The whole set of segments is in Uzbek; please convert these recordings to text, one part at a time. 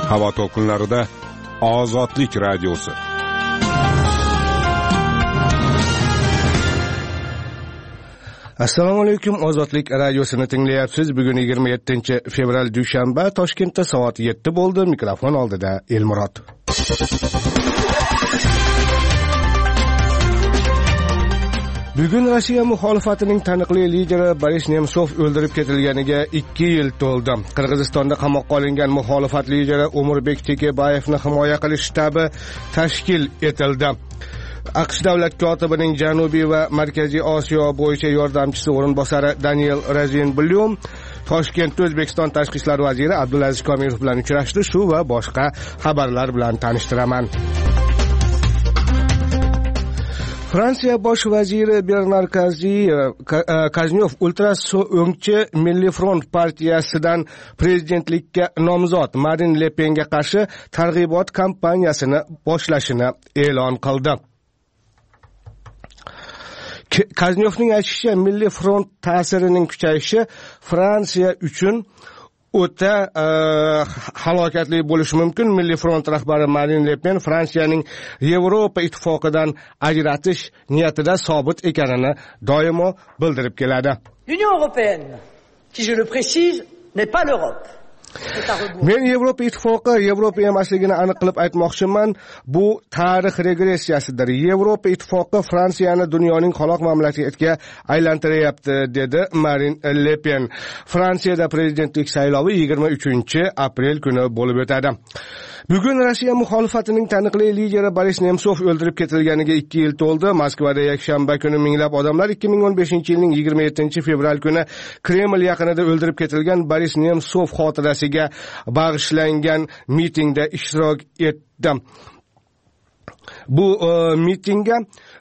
Havo to'lqinlarida Ozodlik radiosi. Assalomu alaykum, Ozodlik radiosini tinglayapsiz. Bugun 27-fevral dushanba, Toshkentda soat 7 bo'ldi. Mikrofon oldida Elmurod. Bugun Rossiya muxolifatining taniqli lideri Boris Nemsov o'ldirib ketilganiga 2 yil to'ldi. Qirg'izistonda qamoqqa olingan muxolifat lideri Umurbek Tekebayevni himoya qilish shtabi tashkil etildi. AQSh davlat kotibining Janubiy va Markaziy Osiyo bo'yicha yordamchisi o'rinbosari Daniel Rozenblum Toshkentda O'zbekiston tashqi ishlar vaziri Abdulaziz Komilov bilan uchrashdi. Shu va boshqa xabarlar bilan tanishtiraman. Fransiya bosh vaziri Bernard Cazeneuv ultraso'ngchi Milliy front partiyasidan prezidentlikka nomzod Marine Le Penga qarshi targ'ibot kampaniyasini boshlashini e'lon qildi. Cazeneuvning aytishicha, Milliy front ta'sirining kuchayishi Fransiya uchun o'ta halokatli bo'lishi mumkin. Milliy front rahbari Marine Le Pen Fransiyaning Yevropa ittifoqidan ajratish niyatida sobit ekanini doimo bildirib keladi. L'Union européenne, qui je le précise, n'est pas l'Europe. Men Yevropa ittifoqi Yevropa emasligini aniq qilib aytmoqchiman. Bu tarix regressiyasidir. Yevropa ittifoqi Fransiyani dunyoning qoloq mamlakatiga aylantiryapti, dedi Marine Le Pen. Fransiyada prezidentlik saylovi 23-aprel kuni bo'lib o'tadi. Bugun Rossiya muxolifatining taniqli lideri Boris Nemsov o'ldirib ketilganiga 2 yil to'ldi. Moskvada yakshanba kuni minglab odamlar 2015-yilning 27-fevral kuni Kreml yaqinida o'ldirib ketilgan Boris Nemsov xotirasiga bag'ishlangan mitingda ishtirok etdi. Bu mitingga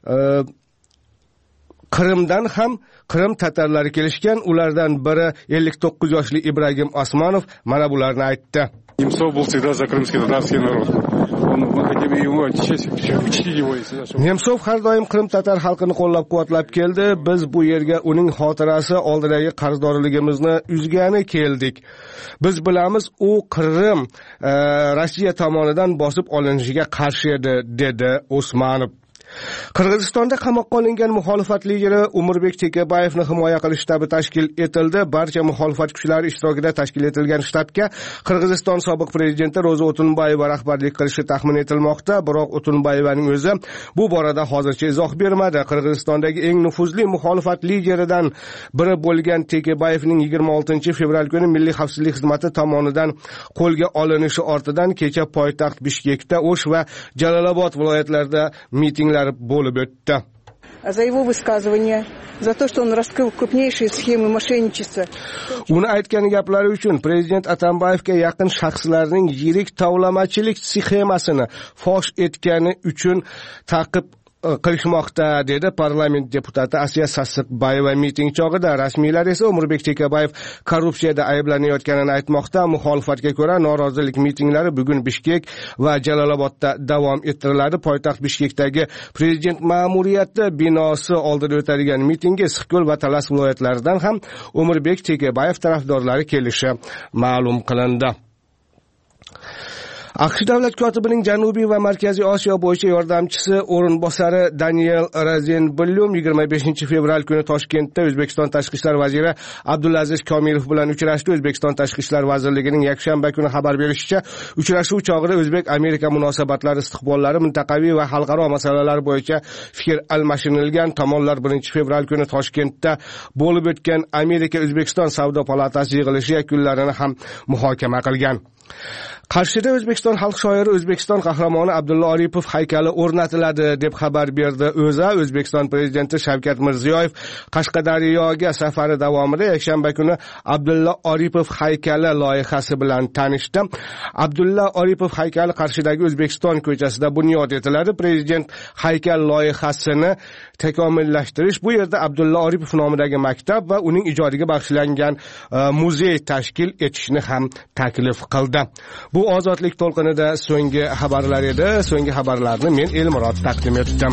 Qrimdan ham Qrim tatarlari kelishgan. Ulardan biri 59 yoshli Ibragim Osmonov mana bularni aytdi. Немцов был всегда за крымский татарский народ. Мы хотим его учтить его, если что. Nemsov har doim Qrim tatar xalqini qo'llab-quvvatlab keldi. Biz bu yerga uning xotirasi oldidagi qarzdorligimizni uzgani keldik. Biz bilamiz, u Qrim Rossiya tomonidan bosib olinishiga qarshi edi, dedi Osmonov. Qirg'izistonda qamoqqa olingan muxolifat lideri Umurbek Tekebayevni himoya qilish shtabi tashkil etildi. Barcha muxolifat kuchlari ishtirokida tashkil etilgan shtabga Qirg'iziston sobiq prezidenti Ro'za O'tunbayeva rahbarlik qilishi taxmin etilmoqda, biroq O'tunbayevaning o'zi bu borada hozircha izoh bermadi. Qirg'izistondagi eng nufuzli muxolifat lideridan biri bo'lgan Tekebayevning 26-fevral kuni Milliy xavfsizlik xizmati tomonidan qo'lga olinishi ortidan kecha poytaxt Bishkekda, O'sh va Jalolobod viloyatlarida mitinglar bo'lib o'tdi. За его высказывание, за то, что он раскрыл крупнейшие схемы мошенничества. Uni aytgan gaplari uchun prezident Atambayevga yaqin shaxslarning yirik tovlamachilik sxemasini fosh etgani uchun ta'qib qilishmoqda, dedi parlament deputati Asiya Sassiqbayeva miting chog'ida. Rasmiylar esa Umurbek Tekebayev korrupsiyada ayblanayotganini aytmoqda. Muxolifatga ko'ra, norozilik mitinglari bugun Bishkek va Jalolobodda davom ettiriladi. Poytaxt Bishkekdagi prezident ma'muriyati binosi oldida o'tadigan mitingga Issiqko'l va Talas viloyatlaridan ham Umurbek Tekebayev tarafdorlari kelishi ma'lum qilindi. AQSh davlat kotibining Janubiy va Markaziy Osiyo bo'yicha yordamchisi o'rinbosari Daniel Rozenblum 25-fevral kuni Toshkentda O'zbekiston tashqi ishlar vaziri Abdulaziz Komilov bilan uchrashdi. O'zbekiston tashqi ishlar vazirligining yakshanba kuni xabar berishicha, uchrashuv chog'ida O'zbek-Amerika munosabatlari, istiqbollari, mintaqaviy va xalqaro masalalar bo'yicha fikr almashinilgan. Tomonlar 1-fevral kuni Toshkentda bo'lib o'tgan Amerika-O'zbekiston savdo palatasi yig'ilishi yakunlarini ham muhokama qilgan. Qarshida O'zbekiston xalq shoiri, O'zbekiston qahramoni Abdulla Oripov haykali o'rnatiladi, deb xabar berdi O'zA. O'zbekiston prezidenti Shavkat Mirziyoyev Qashqadaryoga safari davomida yakshanba kuni Abdulla Oripov haykali loyihasi bilan tanishdi. Abdulla Oripov haykali Qarshidagi O'zbekiston ko'chasida bunyod etiladi. Prezident haykal loyihasini takomillashtirish, bu yerda Abdulla Oripov nomidagi maktab va uning ijodiga bag'ishlangan muzey tashkil etishni ham taklif qildi. Bu ozodlik to'lqinida so'nggi xabarlar edi. So'nggi xabarlarni men Elmurod taqdim etdim.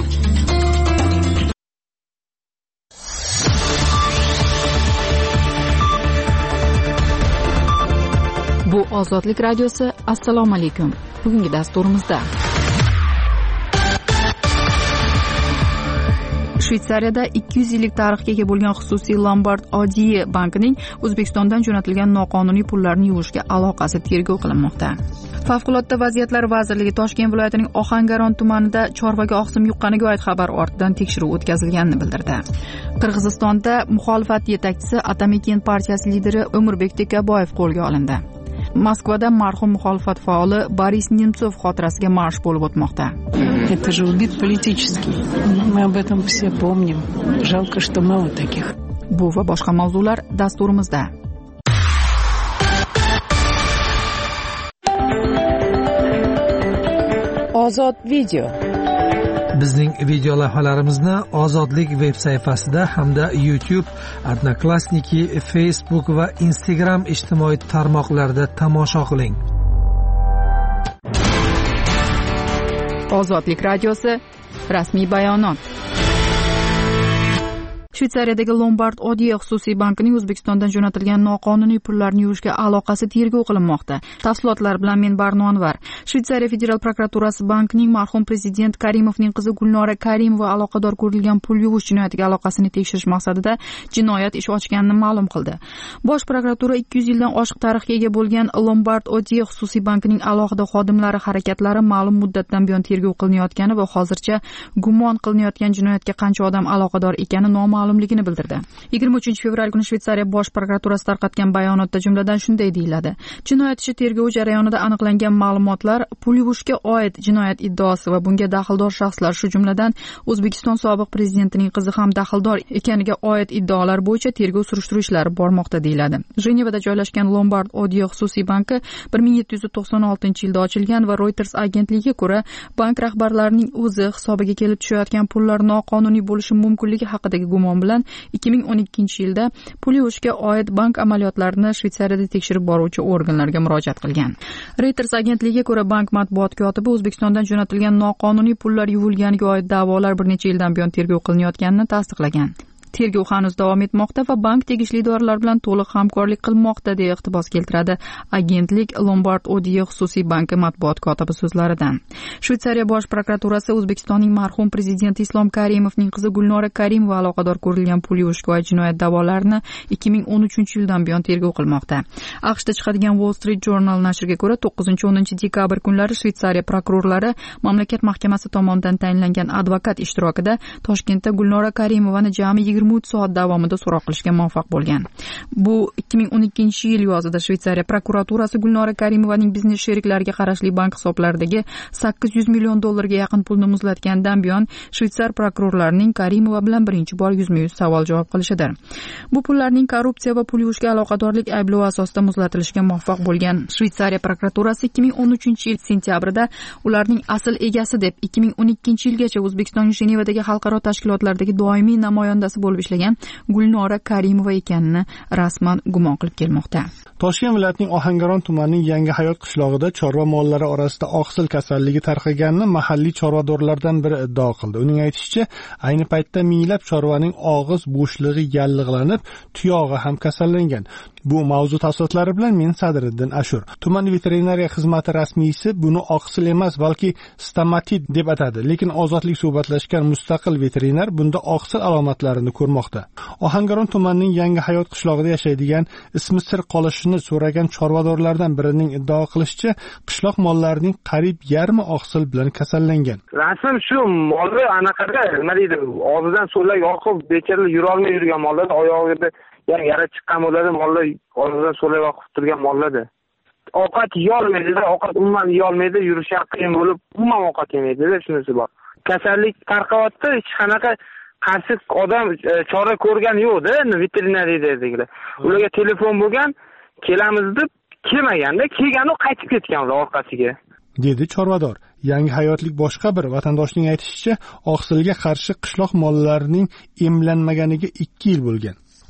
Bu Ozodlik radiosi. Assalomu alaykum. Bugungi dasturimizda Shvetsariyada 200 yillik tarixga ega bo'lgan xususiy Lombard Odiye bankining O'zbekistondan jo'natilgan noqonuniy pullarni yuvishga aloqasi tergov qilinmoqda. Favqulodda vaziyatlar vazirligi Toshkent viloyatining Ohangaron tumanida chorvaga oqsim yuqqaniga oid xabar ortidan tekshiruv o'tkazilganini bildirdi. Qirg'izistonda muxolifat yetakchisi Atamikin partiyasi lideri O'mirbek Tekaboyev qo'lga olindi. Moskvada marhum muxolifat faoli Boris Nemtsov xotirasiga marsh bo'lib o'tmoqda. Это же убит политически. Мы об этом все помним. Жалко, что мало таких. Bu va boshqa mavzular dasturimizda. Ozod video. Bizning video lavhalarimizni Ozodlik veb sayfasida hamda YouTube, Odnoklassniki, Facebook va Instagram ijtimoiy tarmoqlarida tomosha qiling. Ozodlik radiosi rasmiy bayonot. Shvetsariyadagi Lombard Odiye xususiy bankining O'zbekistondan jo'natilgan noqonuniy pullarni yuvishga aloqasi tergov qilinmoqda. Tafsilotlar bilan men Barno Anvar. Shvetsariya federal prokuraturasi bankning marhum prezident Karimovning qizi Gulnora Karimova aloqador ko'rilgan pul yuvish jinoyatiga aloqasini tekshirish maqsadida jinoyat ishi ochganini ma'lum qildi. Bosh prokuratura 200 yildan oshiq tarixga ega bo'lgan Lombard Odiye xususiy bankining alohida xodimlari harakatlari ma'lum muddatdan buyon tergov qilinayotgani va hozircha gumon qilinayotgan jinoyatga qancha odam aloqador ekani noma'lumligini bildirdi. 23 fevral kuni Shvetsariya bosh prokuraturasi tarqatgan bayonotda jumladan shunday deyiladi: Jinoyat ishi tergovi jarayonida aniqlangan ma'lumotlar pul yuvishga oid jinoyat iddaosi va bunga daxldor shaxslar, shu jumladan O'zbekiston sobiq prezidentining qizi ham daxldor ekaniga oid iddaolar bo'yicha tergov surishtiruv ishlari bormoqda deyiladi. Jenevada joylashgan Lombard Odiye xususiy banki 1796-yilda ochilgan va Reuters agentligiga ko'ra, bank rahbarlarining o'zi hisobiga kelib tushayotgan pullar noqonuniy bo'lishi mumkinligi haqidagi gumon bilan 2012-yilda pul yuvishga oid bank amaliyotlarini Shvetsariyada tekshirib boruvchi organlarga murojaat qilgan. Reuters agentligiga ko'ra, bank matbuot kotibi O'zbekistondan jo'natilgan noqonuniy pullar yuvilganiga oid da'volar bir necha yildan buyon tergov qilinayotganini tasdiqlagan. Tergov hanuz davom etmoqda va bank tegishli idoralar bilan to'liq hamkorlik qilmoqda, deya iqtibos keltiradi agentlik Lombard Odiye xususiy banki matbuot kotibi so'zlaridan. Shvetsariya bosh prokuraturasi O'zbekistonning marhum prezidenti Islom Karimovning qizi Gulnora Karimova aloqador ko'rilgan pul yuvishga oid jinoyat da'volarini 2013-yildan buyon tergov qilmoqda. AQShda chiqadigan Wall Street Journal nashriga ko'ra, 9-10 dekabr kunlari Shvetsariya prokurorlari mamlakat mahkamasi tomonidan tayinlangan advokat ishtirokida Toshkentda Gulnora Karimovani jami 23 soat davomida so'roq qilishga muvaffaq bo'lgan. Bu 2012-yil yozida Shvetsariya prokuraturasi Gulnora Karimovaning biznes sheriklariga qarashli bank hisoblaridagi 800 million dollarga yaqin pulni muzlatgandan buyon Shvetsar prokurorlarining Karimova bilan birinchi bor yuzma-yuz savol-javob qilishidir. Bu pullarning korrupsiya va pul yuvishga aloqadorlik ayblovi asosida muzlatilishiga muvaffaq bo'lgan Shvetsariya prokuraturasi 2013-yil sentyabrida ularning asl egasi deb 2012-yilgacha O'zbekistonning Jenevadagi xalqaro tashkilotlardagi doimiy namoyandasi bo'lib ishlagan Gulnora Karimova ekanini rasman gumon qilib kelmoqda. Toshkent viloyatining Ohangaron tumanining Yangi hayot qishlog'ida chorva mollari orasida oqsil kasalligi tarqaganini mahalliy chorvadorlardan biri iddao qildi. Uning aytishicha, ayni paytda minglab chorvaning og'iz bo'shlig'i yallig'lanib, tuyog'i ham kasallangan. Bu mavzu tafsilotlari bilan men Sadriddin Ashur. Tuman veterinariya xizmati rasmiysi buni oqsil emas, balki stomatit deb atadi, lekin Ozodlik suhbatlashgan mustaqil veterinar bunda oqsil alomatlarini ko'rmoqda. Ohangaron tumanining Yangi hayot qishlog'ida yashaydigan, ismi sir qolishini so'ragan chorvadorlardan birining iddao qilishicha, qishloq mollarining qariyb yarmi oqsil bilan kasallangan. Rasm shu molni anaqada, nima deydi, og'zidan so'lak oqib, bechalar yura olmay yurgan mollar, oyog'ida yara chiqqan mollar, mollar og'zidan so'lak oqib turgan mollarda. Ovqat yeyolmaydi, ovqat umuman yeyolmaydi, yurishi qiyin bo'lib, umuman ovqat yemaydi-da, shunisi bor. Kasallik tarqayapti, hech qanaqa qarshi odam chora ko'rgan yo'q-da, veterinariya dedilar. Ularga telefon bo'lgan, kelamiz deb kelmaganda, kelgani qaytib ketgan ular orqasiga. Dedi chorvador. Yangi hayotlik boshqa bir vatandoshning aytishicha, oqsilga qarshi qishloq mollarining emlanmaganiga 2 yil bo'lgan.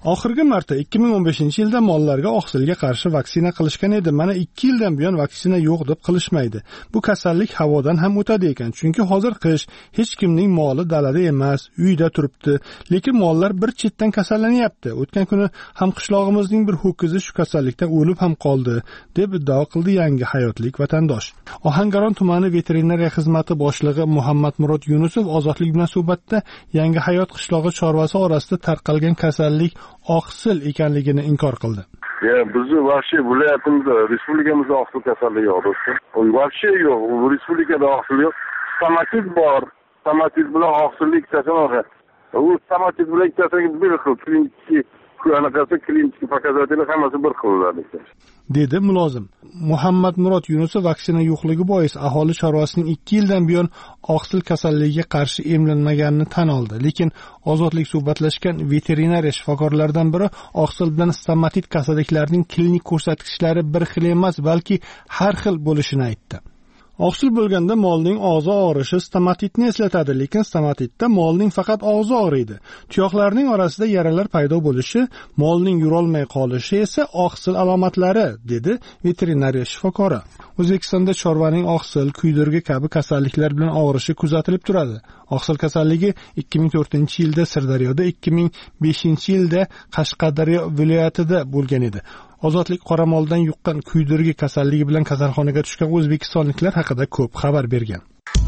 Oxirgi marta 2015-yilda mollarga oqsilga qarshi vaksina qilishgan edi. Mana 2 yildan buyon vaksina yo'q deb qilishmaydi. Bu kasallik havodan ham o'tadi ekan. Chunki hozir qish, hech kimning moli dalada emas, uyda turibdi. Lekin mollar bir chetdan kasallanyapti. O'tgan kuni ham qishlog'imizning bir ho'kizi shu kasallikdan o'lib ham qoldi, deb iddao qildi Yangi hayotlik vatandosh. Ohangaron tumani veterinariya xizmati boshlig'i Muhammadmurod Yunusov Ozodlik bilan suhbatda Yangi hayot qishlog'i chorvasi orasida tarqalgan kasallik oqsil ekanligini inkor qildi. Bizni vahshiy viloyatimizda, respublikamizda oqsil kasalligi yo'q do'stlar. Vahshiy yo'q, respublikada oqsil yo'q. Stomatit bor. Stomatit bilan oqsillik kasallik. U stomatit bilan kasallik bir xil. Klinik показатели hammasi bir xil dedi mulozim. Muhammadmurod Yunusov vaksina yo'qligi bois aholi chorvasining 2 yildan buyon oqsil kasalligiga qarshi emlanmaganini tan oldi. Lekin Ozodlik suhbatlashgan veterinariya shifokorlaridan biri oqsil bilan stomatit kasalliklarining klinik ko'rsatkichlari bir xil emas, balki har xil bo'lishini aytdi. Oqsil bo'lganda molning og'zi og'rishi stomatitni eslatadi, lekin stomatitda molning faqat og'zi og'riydi. Tuyoqlarning orasida yaralar paydo bo'lishi, molning yurolmay qolishi esa oqsil alomatlari, dedi veterinariya shifokori. O'zbekistonda chorvaning oqsil, kuydirgi kabi kasalliklar bilan og'rishi kuzatilib turadi. Oqsil kasalligi 2004-yilda Sirdaryoda, 2005-yilda Qashqadaryo viloyatida bo'lgan edi. Ozodlik qoramoldan yuqqan kuydirgi kasalligi bilan kasalxonaga tushgan o'zbekistonliklar haqida ko'p xabar bergan.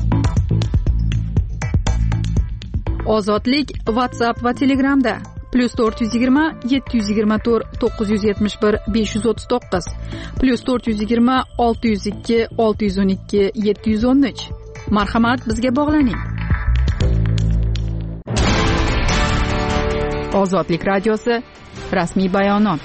Ozodlik WhatsApp va Telegramda +420 724 971 539 +420 602 612 713. Marhamat, bizga bog'laning. Ozodlik radiosi rasmiy bayonot.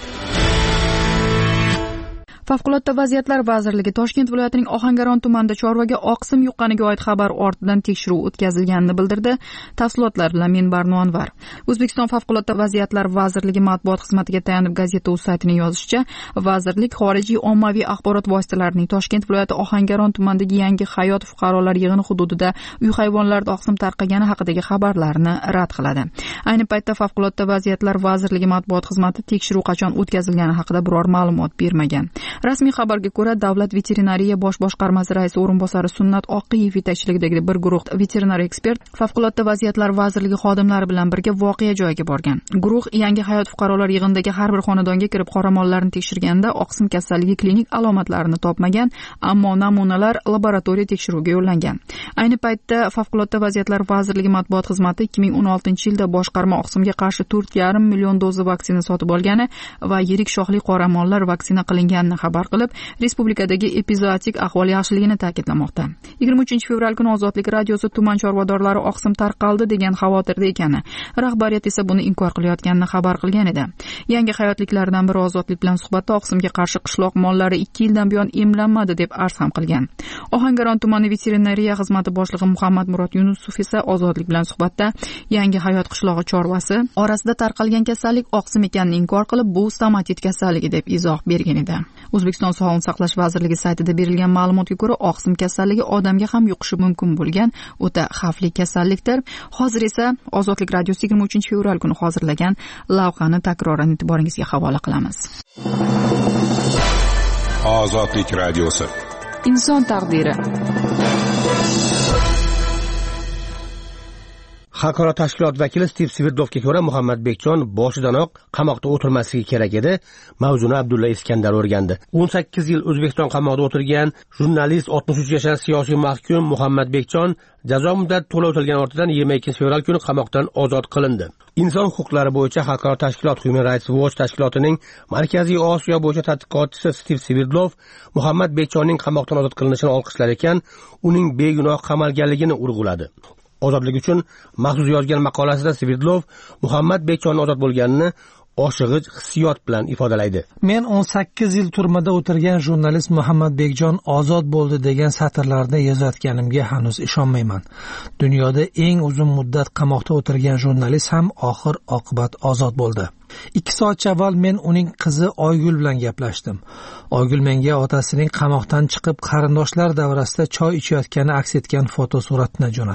Favqulodda vaziyatlar vazirligi Toshkent viloyatining Ohangaron tumanida chorvaga oqsim yuqqaniga oid xabar ortidan tekshiruv o'tkazilganini bildirdi. Tafsilotlar bilan men Barnoanvar. O'zbekiston Favqulodda vaziyatlar vazirligi matbuot xizmatiga tayanib gazeta.uz saytining yozishicha, vazirlik xorijiy ommaviy axborot vositalarining Toshkent viloyati Ohangaron tumanidagi Yangi hayot fuqarolar yig'ini hududida uy hayvonlarida oqsim tarqagani haqidagi xabarlarni rad qiladi. Ayni paytda Favqulodda vaziyatlar vazirligi matbuot xizmati tekshiruv qachon o'tkazilgani haqida biror ma'lumot bermagan. Rasmiy xabarga ko'ra, Davlat veterinariya bosh boshqarmasi raisi o'rinbosari Sunnat Oqiyev yetakchiligidagi bir guruh veterinar ekspert Favqulodda vaziyatlar vazirligi xodimlari bilan birga voqea joyiga borgan. Guruh Yangi hayot fuqarolar yig'inidagi har bir xonadonga kirib qoramollarni tekshirganda oqsim kasalligi klinik alomatlarini topmagan, ammo namunalar laboratoriya tekshiruviga yo'llangan. Ayni paytda Favqulodda vaziyatlar vazirligi matbuot xizmati 2016-yilda boshqarma oqsimga qarshi 4,5 million doza vaksina sotib olgani va yirik shoxli qoramollar vaksina qilinganini xabar qilib, respublikadagi epizootik ahvol yaxshiligini ta'kidlamoqda. 23 fevral kuni Ozodlik radiosi tuman chorvadorlari oqsim tarqaldi degan xavotirda ekani, rahbariyat esa buni inkor qilayotganini xabar qilgan edi. Yangi hayotliklardan biri Ozodlik bilan suhbatda oqsimga qarshi qishloq mollari 2 yildan buyon emlanmadi deb arz ham qilgan. Ohangaron tumani veterinariya xizmati boshlig'i Muhammadmurod Yunusov esa Ozodlik bilan suhbatda Yangi hayot qishlog'i chorvasi orasida tarqalgan kasallik oqsim ekanini inkor qilib, bu stomatit kasalligi deb izoh bergan edi. O'zbekiston Sog'liqni saqlash vazirligi saytida berilgan ma'lumotga ko'ra, oqsim kasalligi odamga ham yuqishi mumkin bo'lgan o'ta xavfli kasallikdir. Hozir esa Ozodlik radiosi 23 fevral kuni hozirlagan lavhani takroran e'tiboringizga havola qilamiz. Ozodlik radiosi. Inson taqdiri. Xalqaro tashkilot vakili Stiv Svirdlovga ko'ra, Muhammad Bekjon boshidanoq qamoqda o'tirmasligi kerak edi. Mavzuni Abdulla Iskandar o'rgandi. 18 yil O'zbekiston qamoqda o'tirgan jurnalist 63 yoshli siyosiy mahkum Muhammad Bekjon jazo muddati to'la o'tilgan ortidan 22 fevral kuni qamoqdan ozod qilindi. Inson huquqlari bo'yicha xalqaro tashkilot Human Rights Watch tashkilotining Markaziy Osiyo bo'yicha tadqiqotchisi Stiv Svirdlov Muhammad Bekjonning qamoqdan ozod qilinishini olqishlar ekan, uning begunoh qamalganligini urg'uladi. Ozodlik uchun maxsus yozgan maqolasida Svirdlov Muhammad Bekjonni ozod bo'lganini oshig'ich hissiyot bilan ifodalaydi. Men 18 yil turmada o'tirgan jurnalist Muhammad Bekjon ozod bo'ldi degan satrlarda yozayotganimga hanuz ishonmayman. Dunyoda eng uzun muddat qamoqda o'tirgan jurnalist ham oxir oqibat ozod bo'ldi. 2 soat avval men uning qizi Oygul bilan gaplashdim. Oygul menga otasining qamoqdan chiqib qarindoshlar davrasida choy ichayotgani aks etgan fotosuratni jo'natdi.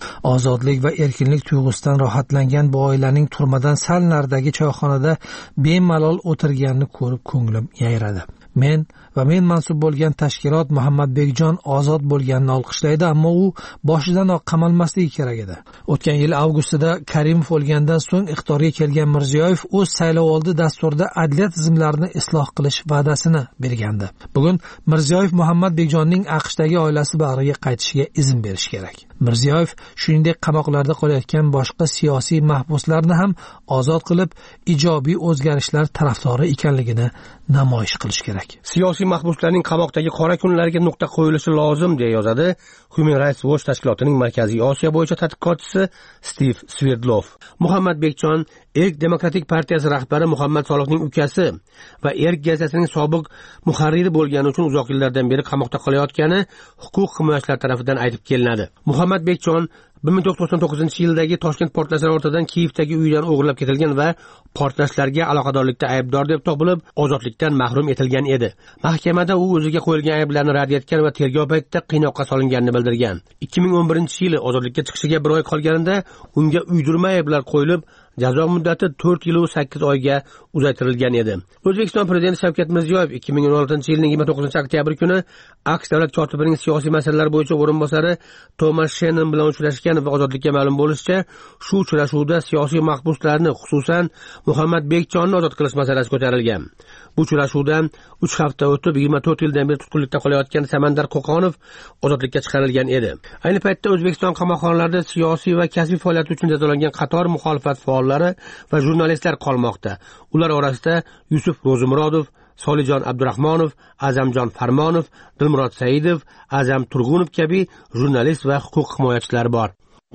Ozodlik va erkinlik tuyg'usidan rohatlangan bu oilaning turmadan sal naridagi choyxonada bemalol o'tirganini ko'rib ko'nglim yayradi. Men mansub bo'lgan tashkilot Muhammadbekjon ozod bo'lganini olqishlaydi, ammo u boshidanoq qamalmasligi kerak edi. O'tgan yil avgustida Karimov o'lgandan so'ng iqtidorga kelgan Mirziyoyev o'z saylovoldi dasturida adliya tizimlarini isloh qilish va'dasini bergandi. Bugun Mirziyoyev Muhammadbekjonning AQShdagi oilasi bag'riga qaytishiga izn berish kerak. Mirziyoyev shuningdek qamoqlarda qolayotgan boshqa siyosiy mahbuslarni ham ozod qilib, ijobiy o'zgarishlar tarafdori ekanligini namoyish qilish kerak. Siyosiy mahbuslarning qamoqdagi qora kunlariga nuqta qo'yilishi lozim, deya yozadi Human Rights Watch tashkilotining Markaziy Osiyo bo'yicha tadqiqotchisi Steve Sverdlov. Muhammadbekjon Erk Demokratik partiyasi rahbari Muhammad Solohning ukasi va Erk gazetasining sobiq muharriri bo'lgani uchun uzoq yillardan beri qamoqda qolayotgani huquq himoyachilar tomonidan aytib kelinadi. Muhammadbekjon 1999-yildagi Toshkent portlashlari ortidan Kiyevdagi uyidan o'g'irlab ketilgan va portlashlarga aloqadorlikda aybdor deb topilib, ozodlikdan mahrum etilgan edi. Mahkamada u o'ziga qo'yilgan ayblarni rad etgan va tergov paytida qiynoqqa solinganini bildirgan. 2011-yili ozodlikka chiqishiga 1 oy qolganida unga uydirma ayblar qo'yilib, jazo muddati 4 yil va 8 oyga uzaytirilgan edi. O'zbekiston prezidenti Shavkat Mirziyoyev 2016-yilning 29-oktyabr kuni AQSh davlat kotibining siyosiy masalalar bo'yicha o'rinbosari Thomas Shannon bilan uchrashgan va ozodlikka ma'lum bo'lishicha, shu uchrashuvda siyosiy mahbuslarni, xususan Muhammadbekjonni ozod qilish masalasi ko'tarilgan. Bu uchrashuvdan 3 hafta o'tib 24 yildan beri tutqunlikda qolayotgan Samandar Qo'qonov ozodlikka chiqarilgan edi. Ayni paytda O'zbekiston qamoqxonalarida siyosiy va kasbiy faoliyat uchun jazolangan qator muxolifat faollari va jurnalistlar qolmoqda. Ular orasida Yusuf Ro'zimurodov, Solijon Abdurahmonov, Azamjon Farmonov, Dilmurod Saidov, Azam Turg'unov kabi jurnalist va huquq himoyachilar bor.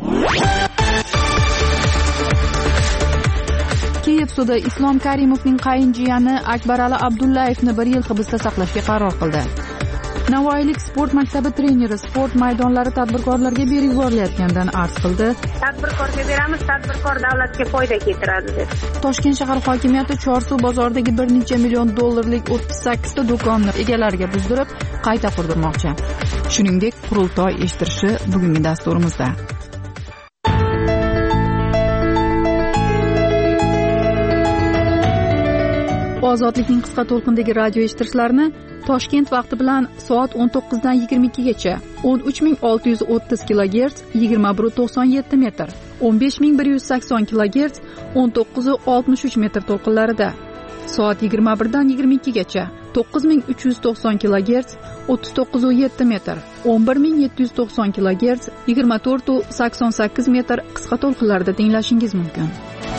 Kiyev sudi Islom Karimovning qayinjiyani Akbarali Abdullayevni 1 yil hibsda saqlashga qaror qildi. Navoiylik sport maktabi treneri sport maydonlari tadbirkorlarga berib yuborilayotganidan arz qildi. Tadbirkorga beramiz, tadbirkor davlatga foyda keltiradi deb. Toshkent shahar hokimiyati Chorsu bozoridagi $1 necha million $38 ta do'konni egalariga buzdirib, qayta qurdirmoqchi. Shuningdek, qurultoy eshittirishi bugungi dasturimizda. Ozodlikning qisqa to'lqindagi radio eshittirishlarni Toshkent vaqti bilan soat 19 dan 22 gacha 13630 kHz 21.97 metr, 15180 kHz 19.63 metr to'lqinlarida, soat 21 dan 22 gacha 9390 kHz 39.7 metr, 11790 kHz 24.88 metr qisqa to'lqinlarida tinglashingiz mumkin.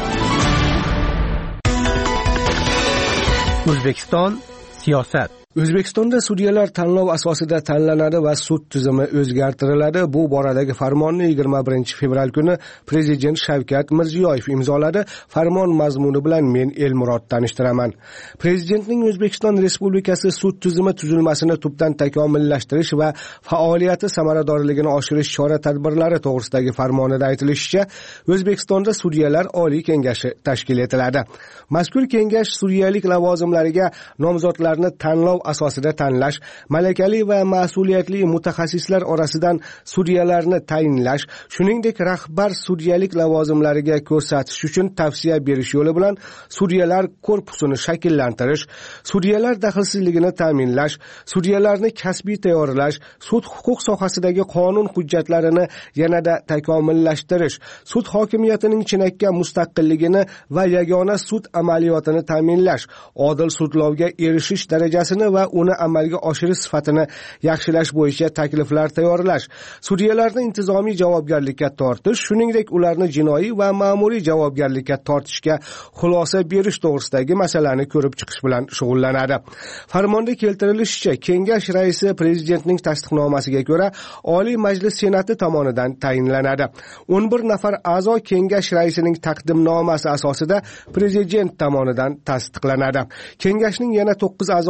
O'zbekiston siyosat. O'zbekistonda sudyalar tanlov asosida tanlanadi va sud tizimi o'zgartiriladi. Bu boradagi farmonni 21 fevral kuni Prezident Shavkat Mirziyoyev imzoladi. Farmon mazmuni bilan men Elmurod tanishtiraman. Prezidentning O'zbekiston Respublikasi sud tizimi tuzilmasini tubdan takomillashtirish va faoliyati samaradorligini oshirish chora-tadbirlari to'g'risidagi farmonida aytilishicha, O'zbekistonda sudyalar Oliy kengashi tashkil etiladi. Mazkur kengash sudyalik lavozimlariga nomzodlarni tanlov asosida tanlash, malakali va mas'uliyatli mutaxassislar orasidan sudyalarni tayinlash, shuningdek rahbar sudyalik lavozimlariga ko'rsatish uchun tavsiya berish yo'li bilan sudyalar korpusini shakllantirish, sudyalar daxlsizligini ta'minlash, sudyalarni kasbiy tayyorlash, sud huquq sohasidagi qonun hujjatlarini yanada takomillashtirish, sud hokimiyatining chinakam mustaqilligini va yagona sud amaliyotini ta'minlash, odil sudlovga erishish darajasini va uni amalga oshirish sifatini yaxshilash bo'yicha takliflar tayyorlash, sudyalarni intizomiy javobgarlikka tortish, shuningdek ularni jinoiy va ma'muriy javobgarlikka tortishga xulosa berish to'g'risidagi masalani ko'rib chiqish bilan shug'ullanadi. Farmonda keltirilishicha, kengash raisi prezidentning tasdiqnomasiga ko'ra Oliy Majlis Senati tomonidan tayinlanadi. 11 nafar a'zo kengash raisining taqdimnomasi asosida prezident tomonidan tasdiqlanadi. Kengashning yana 9 a'zosi esa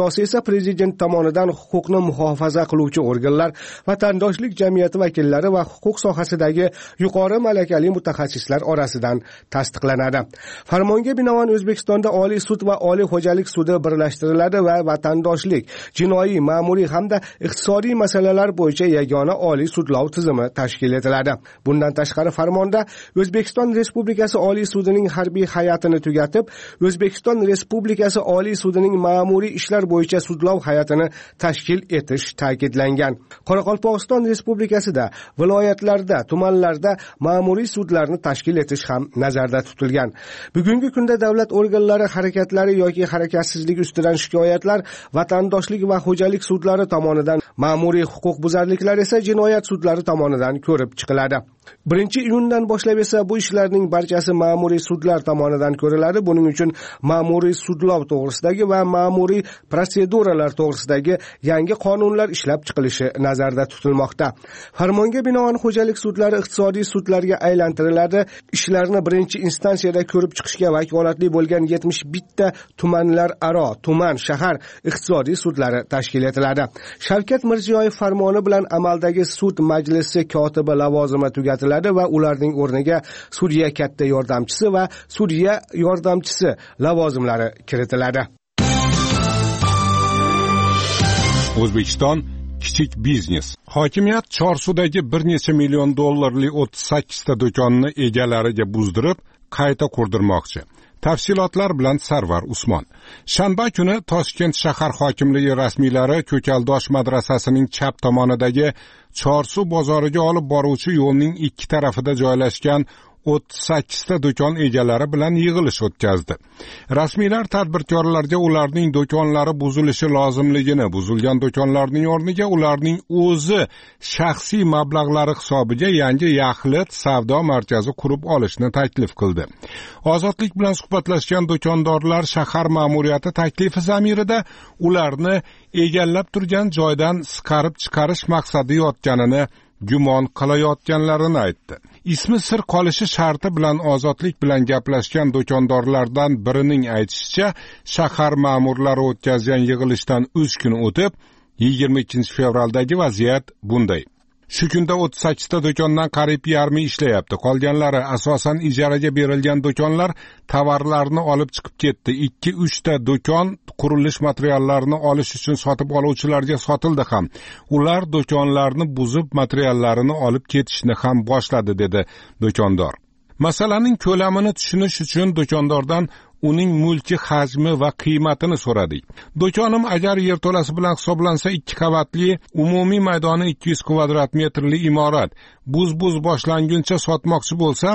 prezident tomonidan huquqni muhofaza qiluvchi organlar, vatandoshlik jamiyati vakillari va huquq sohasidagi yuqori malakali mutaxassislar orasidan tasdiqlanadi. Farmonga binoan O'zbekistonda Oliy sud va Oliy xo'jalik sudi birlashtiriladi va vatandoshlik, jinoiy, ma'muriy hamda iqtisodiy masalalar bo'yicha yagona oliy sudlov tizimi tashkil etiladi. Bundan tashqari farmonda O'zbekiston Respublikasi Oliy sudining harbiy hay'atini tugatib, O'zbekiston Respublikasi Oliy sudining ma'muriy ishlar bo'yicha sudlov hay'atini tashkil etish ta'kidlangan. Qoraqalpog'iston Respublikasida viloyatlarda, tumanlarda ma'muriy sudlarni tashkil etish ham nazarda tutilgan. Bugungi kunda davlat organlari harakatlari yoki harakatsizligi ustidan shikoyatlar vatandoshlik va xo'jalik sudlari tomonidan, ma'muriy huquqbuzarliklar esa jinoyat sudlari tomonidan ko'rib chiqiladi. 1-iyundan boshlab esa bu ishlarning barchasi ma'muriy sudlar tomonidan ko'riladi. Buning uchun ma'muriy sudlov to'g'risidagi va ma'muriy protseduralar to'g'risidagi yangi qonunlar ishlab chiqilishi nazarda tutilmoqda. Farmonga binoan xo'jalik sudlari iqtisodiy sudlarga aylantiriladi. Ishlarni birinchi instansiyada ko'rib chiqishga vakolatli bo'lgan 71 ta tumanlararo, tuman, shahar iqtisodiy sudlari tashkil etiladi. Shavkat Mirziyoyev farmoni bilan amaldagi sud majlisi kotibi lavozimi tugatiladi va ularning o'rniga sudya katta yordamchisi va sudya yordamchisi lavozimlari kiritiladi. O'zbekiston kichik biznes. Hokimiyat Chorsudagi bir necha million dollarlik 38 ta do'konni egalariga buzdirib, qayta qurdirmoqchi. Tafsilotlar bilan Sarvar Usmon. Shanba kuni Toshkent shahar hokimligi rasmiylari Ko'kaldosh madrasasining chap tomonidagi Chorsu bozoriga olib boruvchi yo'lning ikki tarafida joylashgan 38 ta do'kon egalari bilan yig'ilish o'tkazdi. Rasmiylar tadbirkorlarga ularning do'konlari buzilishi lozimligini, buzilgan do'konlarning o'rniga ularning o'zi shaxsiy mablag'lari hisobiga yangi yaxlit savdo markazi qurib olishni taklif qildi. Ozodlik bilan suhbatlashgan do'kondorlar shahar ma'muriyati taklifi zamirida ularni egallab turgan joydan siqarib chiqarish maqsadi yotganini gumon qilayotganlarini aytdi. Ismi sir qolishi sharti bilan Ozodlik bilan gaplashgan do'kondorlardan birining aytishicha, shahar ma'murlari o'tkazgan yig'ilishdan 3 kun o'tib, 22 fevraldagi vaziyat bunday. Shu kunda 38 ta do'kondan qariyb yarmi ishlayapti. Qolganlari asosan ijaraga berilgan do'konlar tovarlarni olib chiqib ketdi. 2-3 ta do'kon qurilish materiallarini olish uchun sotib oluvchilarga sotildi ham. Ular do'konlarni buzib materiallarini olib ketishni ham boshladi, dedi do'kondor. Masalaning ko'lamini tushunish uchun do'kondordan uning mulki hajmi va qiymatini so'radik. Do'konim agar yerto'lasi bilan hisoblansa 2 qavatli, umumiy maydoni 200 kvadrat metrli imorat. Buz boshlanguncha sotmoqchi bo'lsam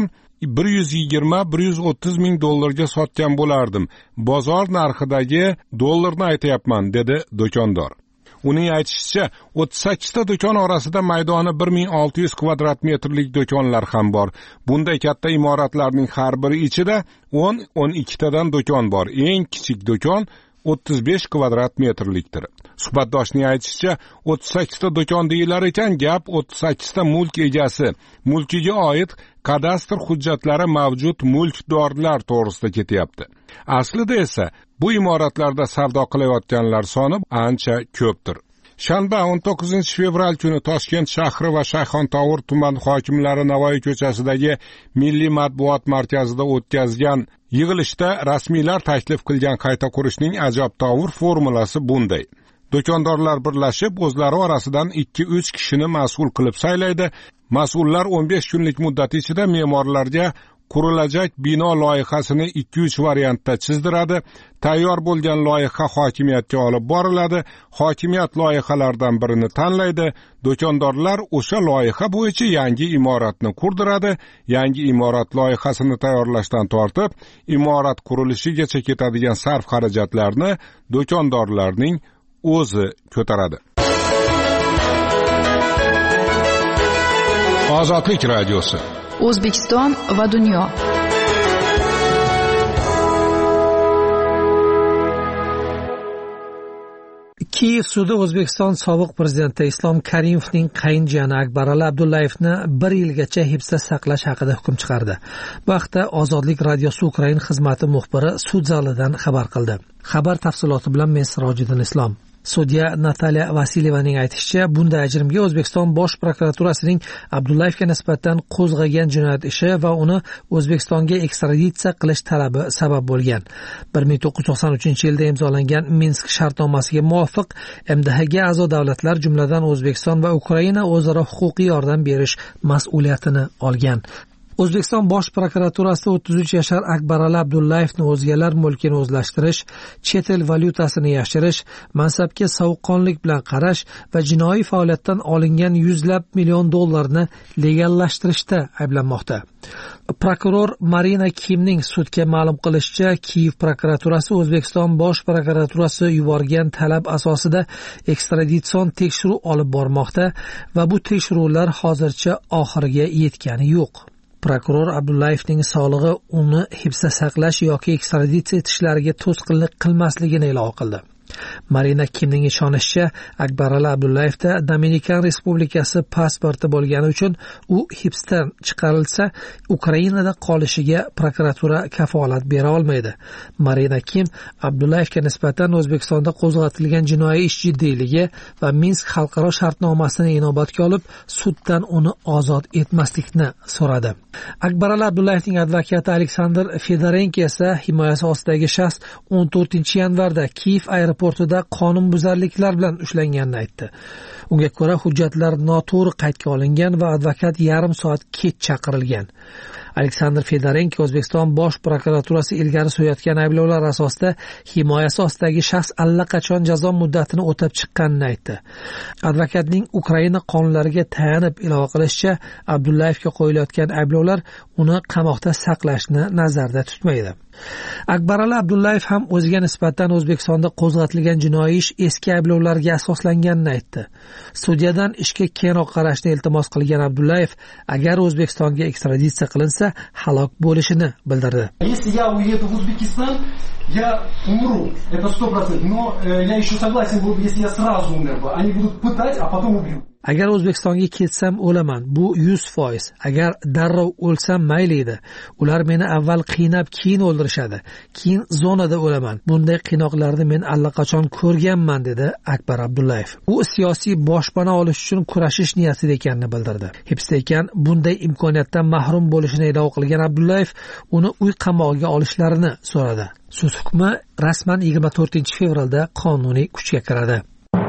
120-130 ming dollarga sotgan bo'lardim. Bozor narxidagi dollarni aytayapman, dedi do'kondor. Uning aytishicha, 38 ta do'kon orasida maydoni 1600 kvadrat metrlik do'konlar ham bor. Bunday katta imoratlarning har biri ichida 10-12 tadan do'kon bor. Eng kichik do'kon 35 kvadrat metrlikdir. Suhbatdoshning aytishicha, 38 ta do'kon deyilar ekan, gap 38 ta mulk egasi, mulkiga oid kadastr hujjatlari mavjud mulkdorlar to'g'risida ketyapti. Aslida esa bu imoratlarda savdo qilayotganlar soni ancha ko'pdir. Shanba 19 fevral kuni Toshkent shahri va Shayxontohur tuman hokimlari Navoiy ko'chasidagi Milliy matbuot markazida o'tkazgan yig'ilishda rasmiylar taklif qilgan qayta qurishning ajabtovur formulasi bunday. Do'kondorlar birlashib o'zlari orasidan 2-3 kishini mas'ul qilib saylaydi. Mas'ullar 15 kunlik muddat ichida me'morlarga qurilajak bino loyihasini 2-3 variantda chizdiradi. Tayyor bo'lgan loyiha hokimiyatga olib boriladi. Hokimiyat loyihalardan birini tanlaydi. Do'kondorlar o'sha loyiha bo'yicha yangi imoratni qurdiradi. Yangi imorat loyihasini tayyorlashdan tortib, imorat qurilishigacha ketadigan sarf xarajatlarni do'kondorlarning o'zi ko'taradi. Ozodlik radiosi. O'zbekiston va dunyo. Kiyev sudi O'zbekiston sobiq prezidenti Islom Karimovning qayinjiyani Akbarali Abdullayevni 1 yilgacha hibsda saqlash haqida hukm chiqardi. Bu haqda Ozodlik radiosi Ukraina xizmati muxbiri sud zalidan xabar qildi. Xabar tafsiloti bilan men Sirojiddin Islom. Sudya Nataliya Vasilyevaning aytishicha, bunday ajrimga O'zbekiston Bosh prokuraturasining Abdullayevga nisbatan qo'zg'agan jinoyat ishi va uni O'zbekistonga ekstraditsiya qilish talabi sabab bo'lgan. 1993-yilda imzolangan Minsk shartnomasiga muvofiq MDHga a'zo davlatlar, jumladan O'zbekiston va Ukraina o'zaro huquqiy yordam berish mas'uliyatini olgan. O'zbekiston Bosh prokuraturasi 33 yashar Akbarali Abdullayevni o'zgalar mulkini o'zlashtirish, chet el valyutasini yashirish, mansabga sovuqqonlik bilan qarash va jinoiy faoliyatdan olingan yuzlab million dollarni legallashtirishda ayblanmoqda. Prokuror Marina Kimning sudga ma'lum qilishicha, Kiyev prokuraturasi O'zbekiston Bosh prokuraturasi yuborgan talab asosida ekstraditsion tekshiruv olib bormoqda va bu tekshiruvlar hozircha oxiriga yetgani yo'q. Prokuror Abdullayevning sog'lig'i uni hibsda saqlash yoki ekstraditsiya etishlariga to'sqinlik qilmasligini e'lon qildi. Marina Kimning ishonishicha, Akbarali Abdullayevda Dominikan Respublikasi pasporti bo'lgani uchun u hibsdan chiqarilsa, Ukrainada qolishiga prokuratura kafolat bera olmaydi. Marina Kim Abdullayevga nisbatan O'zbekistonda qo'zg'atilgan jinoiy ish jiddiyligi va Minsk xalqaro shartnomasini inobatga olib, suddan uni ozod etmaslikni so'radi. Akbarali Abdullayevning advokati Aleksandr Fedorenko esa himoyasi ostidagi shaxs 14-yanvarda Kiyev aeroportida qonunbuzarliklar bilan ushlanganini aytdi. Unga ko'ra, hujjatlar noto'g'ri qaydga olingan va advokat yarim soat kech chaqirilgan. Aleksandr Fedorenko O'zbekiston Bosh prokuraturasi ilgari surayotgan ayblovlar asosida himoyasi ostidagi shaxs allaqachon jazo muddatini o'tab chiqqanini aytdi. Advokatning Ukraina qonunlariga tayanib ilova qilishicha, Abdullayevga qo'yilayotgan ayblovlar uni qamoqda saqlashni nazarda tutmaydi. Akbarali Abdullayev ham o'ziga nisbatan O'zbekistonda qo'zg'atilgan jinoiy ish eski ayblovlarga asoslanganini aytdi. Sudyadan ishga keyinroq qarashni iltimos qilgan Abdullayev, agar O'zbekistonga ekstraditsiya qilinsa, halok bo'lishini bildirdi. Если я уеду в Узбекистан, я умру. Это 100%. Но я еще согласен был, если я сразу умер бы. Они будут пытать, а потом убьют. Agar O'zbekistonga ketsam o'laman, bu 100%. Agar darrov o'lsam mayli edi. Ular meni avval qiynab, keyin o'ldirishadi. Keyin zonada o'laman. Bunday qiynoqlarni men allaqachon ko'rganman, dedi Akbar Abdullayev. U siyosiy boshpana olish uchun kurashish niyatida ekanini bildirdi. Hibsda ekan, bunday imkoniyatdan mahrum bo'lishini e'lon qilgan Abdullayev uni uy qamog'iga olishlarini so'radi. Sud hukmi rasman 24-fevralda qonuniy kuchga kiradi.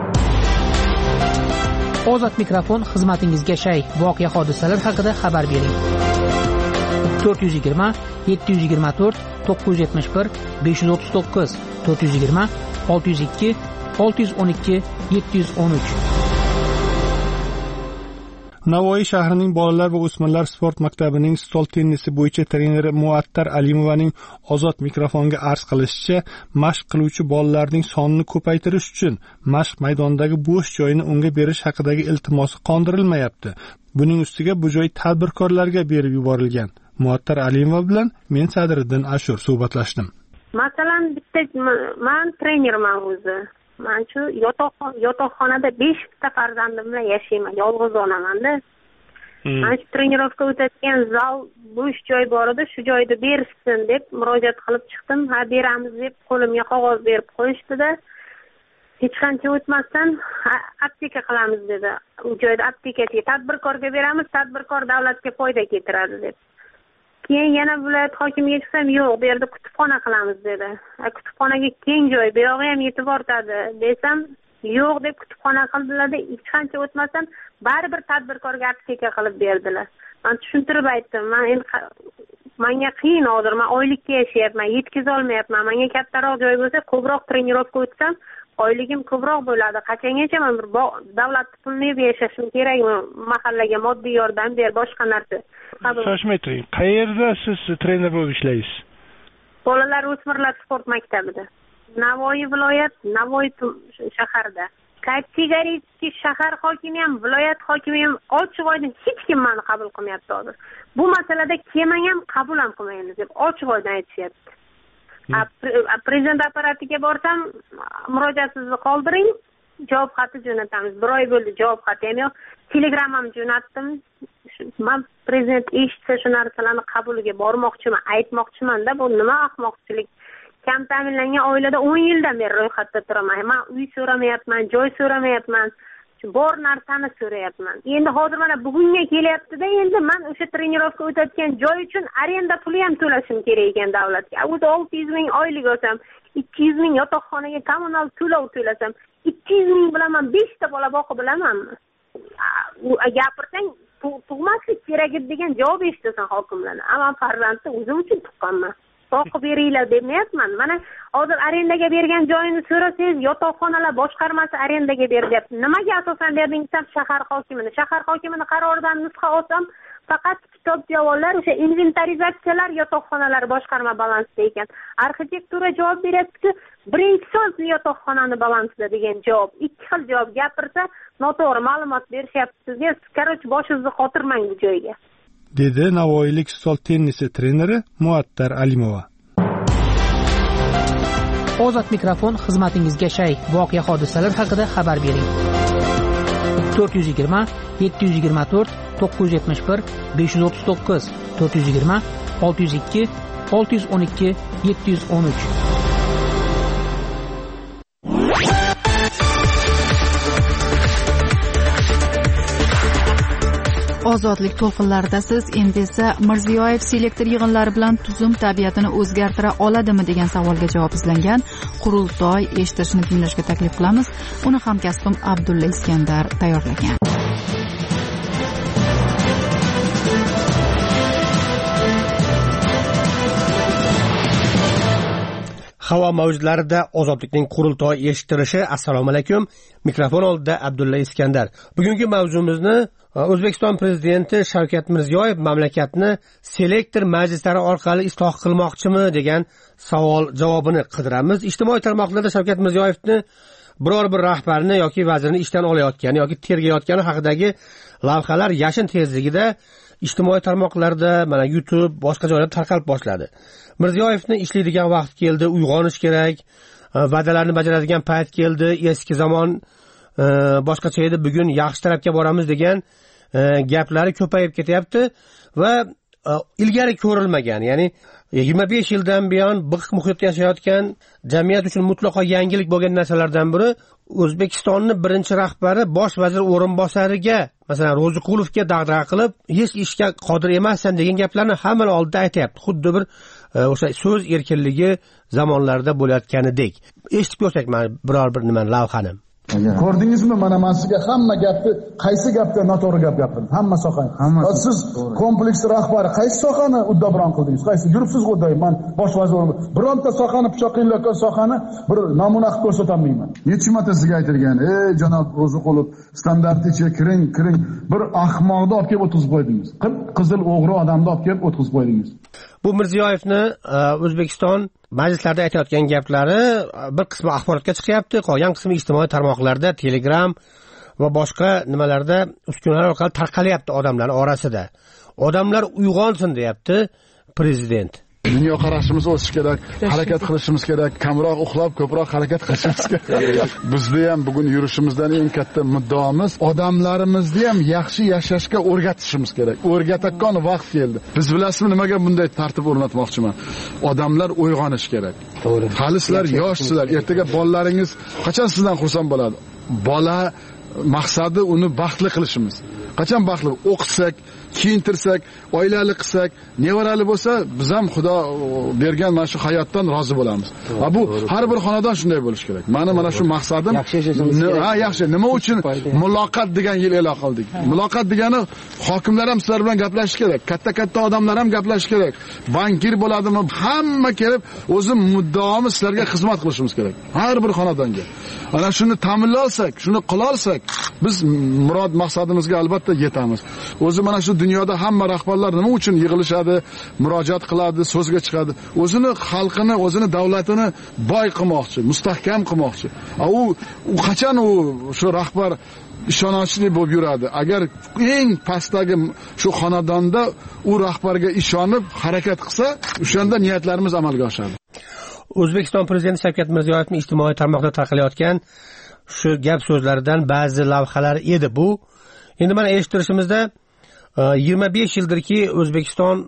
Ozod mikrofon xizmatingizga shay. Voqea hodisalar haqida xabar bering. 420 724 971 539 420 602 612 713. Navoiy shahrining bolalar va o'smirlar sport maktabining stol tennisi bo'yicha treneri Muattar Alimovaning ozod mikrofonga arz qilishicha, mashq qiluvchi bolalarning sonini ko'paytirish uchun mashq maydonidagi bo'sh joyini unga berish haqidagi iltimosi qondirilmayapti. Buning ustiga bu joy tadbirkorlarga berib yuborilgan. Muattar Alimova bilan men Sadriddin Ashur suhbatlashdim. Masalan, bitta men trenerman o'zi. Men shu yotoqxonada 5 ta farzandim bilan yashayman, yolg'iz onaman-da. Men shu trenirovka o'tadigan zal bo'sh joy bor edi, shu joyda bersin deb murojaat qilib chiqdim. Ha, beramiz deb qo'limga qog'oz berib qo'yishdi-da. Hech qancha o'tmasdan apteka qilamiz dedi. U joyda aptekaga tadbirkorga beramiz, tadbirkor davlatga foyda keltiradi deb. Keyin yana viloyat hokimiga chiqsam, yo'q, bu yerda kutubxona qilamiz dedi. Kutubxonaga keng joy, bu yog'i ham yetib ortadi desam, yo'q deb kutubxona qildilar-da, hech qancha o'tmasdan baribir tadbirkorga apteka qilib berdilar. Men tushuntirib aytdim, menga qiyin hozir, men oylikka yashayapman, yetkiza olmayapman. Menga kattaroq joy bo'lsa, ko'proq trenirovka o'tsam, oyligim ko'proq bo'ladi. Qachongacha men bir davlat pulini yeb yashashim kerakmi? Mahallaga moddiy yordam ber, boshqa narsa. Shoshmay turing. Qayerda siz trener bo'lib ishlaysiz? Bolalar o'smirlar sport maktabida. Navoiy viloyat, Navoiy shaharda. Kategoriyki shahar hokimi ham, viloyat hokimi ham ochiq-oydin hech kim meni qabul qilmayapti hozir. Bu masalada kelmang ham, qabul ham qilmaymiz deb ochiq-oydin aytishyapti. Prezident apparatiga borsam, murojaatingizni qoldiring, javob xati jo'natamiz. 1 oy bo'ldi, javob xati ham yo'q. Telegramam jo'natdim. Men prezident eshitsa shu narsalarni qabuliga bormoqchiman, aytmoqchiman-da, bu nima ahmoqchilik. kam ta'minlangan oilada 10 yildan beri ro'yxatda turaman. Men uy so'ramayapman, joy so'ramayapman. Bor narsani so'rayapman. Endi hozir mana bugunga kelyapti-da, endi men o'sha trenirovka o'tadigan joy uchun arenda puli ham to'lashim kerak ekan davlatga. U 600 ming oylik olsam, 200 ming yotoqxonaga kommunal to'lov to'lasam, 200 ming bilan men 5 ta bola boqib bilamanmi? Gapirsang tug'maslik kerak degan javob eshitasan hokimlardan. Ammo farzandni o'zim uchun tuqqanman. Boqib beringlar demayapman. Mana hozir arendaga bergan joyini so'rasangiz, yotoqxonalar boshqarmasi arendaga beryapti. Nimaga asosan berdingiz? Shahar hokimini. Shahar hokimini qaroridan nusxa olsam, faqat kitob javonlar, o'sha inventarizatsiyalar yotoqxonalar boshqarma balansida ekan. Arxitektura javob beryapti-ku, birinchi so'z yotoqxonani balansida degan javob. Ikki xil javob gapirsa, noto'g'ri ma'lumot berishyapti sizga. Qarochi boshingizni qotirmang bu joyga. Dedi Navoiylik stol tennisi treneri Muattar Alimova. Ozod mikrofon xizmatingizga shay. Voqea hodisalar haqida xabar bering. 420 724 971 539 420 602 612 713. Ozodlik to'lqinlarida siz endi esa Mirziyoyev selektor yig'inlari bilan tuzum tabiatini o'zgartira oladimi degan savolga javob izlangan qurultoy eshitishni tinglashga taklif qilamiz. Uni hamkasbim Abdulla Iskandar tayyorlagan. Havo mavjlarida ozodlikning qurultoy eshittirishi. Assalomu alaykum. Mikrofon oldida Abdulla Iskandar. Bugungi mavzumizni O'zbekiston prezidenti Shavkat Mirziyoyev mamlakatni selektor majlislari orqali isloh qilmoqchimi degan savol javobini qidiramiz. Ijtimoiy tarmoqlarda Shavkat Mirziyoyevni biror bir rahbarni yoki vazirni ishdan olayotgani yoki tergayotgani haqidagi lavhalar yashin tezligida ijtimoiy tarmoqlarda, mana YouTube, boshqa joylarda tarqalib boshladi. Mirziyoyevni ishlaydigan vaqt keldi, uyg'onish kerak, va'dalarni bajaradigan payt keldi, eski zamon boshqacha edi, bugun yaxshi tarafga boramiz degan gaplari ko'payib ketyapti va ilgari ko'rilmagan, ya'ni 25 yildan buyon biq muhitda yashayotgan jamiyat uchun mutlaqo yangilik bo'lgan narsalardan biri O'zbekistonning birinchi rahbari bosh vazir o'rinbosariga, masalan, Ro'ziqulovga dag'dag'a qilib, hech ishga qodir emassan degan gaplarni hamma oldida aytayapti. Xuddi bir o'sha so'z erkinligi zamonlarida bo'layotganidek. Eshitib ko'rsak, mana biror bir nima lavhani. Ko'rdingizmi, mana men sizga hamma gapni, qaysi gapda noto'g'ri gap gapirdim? Hamma sohani. Siz kompleks rahbari qaysi sohani uddaburon qildingiz? Qaysi yuribsiz qo'yday? Men bosh vazirim. Bironta sohani pichoq qilayotgan sohani bir namuna qilib ko'rsatolmayman. Necha marta sizga aytilgan, "Ey janob Ro'ziqulov, standartga kiring. Bir ahmoqni olib kelib o'tkazib qo'ydingiz. Qizil o'g'ri odamni olib kelib o'tkazib qo'ydingiz." Bu Mirziyoyevni O'zbekiston majlislarda aytayotgan gaplari bir qismi axborotga chiqyapti, qolgan qismi ijtimoiy tarmoqlarda, Telegram va boshqa nimalarda uskunalar orqali tarqalyapti odamlar orasida. Odamlar uyg'onsin deyapti prezident. Dunyo qarashimiz o'sishi kerak, harakat qilishimiz kerak, kamroq uxlab, ko'proq harakat qilishimiz kerak. Bizda ham bugun yurishimizdan eng katta muddaomiz odamlarimizni ham yaxshi yashashga o'rgatishimiz kerak. O'rgatadigan vaqt keldi. Biz bilasizmi nimaga bunday tartib o'rnatmoqchiman? Odamlar uyg'onish kerak. To'g'ri. Hali sizlar yoshsizlar, ertaga bolalaringiz qachon sizdan xursand bo'ladi? Bola maqsadi uni baxtli qilishimiz. Qachon baxtli o'qitsak, kiyintirsak, oilali qilsak, nevarali bo'lsa, biz ham Xudo bergan mana shu hayotdan rozi bo'lamiz. Va bu har bir xonadon shunday bo'lishi kerak. Mana shu maqsadim. Yaxshi. Nima uchun muloqot degan yil e'lon qildik? Muloqot degani hokimlar ham sizlar bilan gaplashish kerak. Katta odamlar ham gaplashish kerak. Bankir bo'ladimi? Hamma kelib o'zi muddaomiz sizlarga xizmat qilishimiz kerak. Har bir xonadonga. Ana shuni ta'minlasak, shuni qila olsak, biz murod maqsadimizga albatta yetamiz. O'zi mana shu dunyoda hamma rahbarlar nima uchun yig'ilishadi, murojaat qiladi, so'zga chiqadi? O'zini xalqini, o'zini davlatini boy qilmoqchi, mustahkam qilmoqchi. U qachon shu rahbar ishonchli bo'lib yuradi? Agar eng pastdagi shu xonadonda u rahbarga ishonib harakat qilsa, o'shanda niyatlarimiz amalga oshadi. O'zbekiston prezidenti Shavkat Mirziyoyevning ijtimoiy tarmoqda tarqalayotgan shu gap so'zlaridan ba'zi lavhalar edi bu. Endi mana eshittirishimizda 25 yildirki O'zbekiston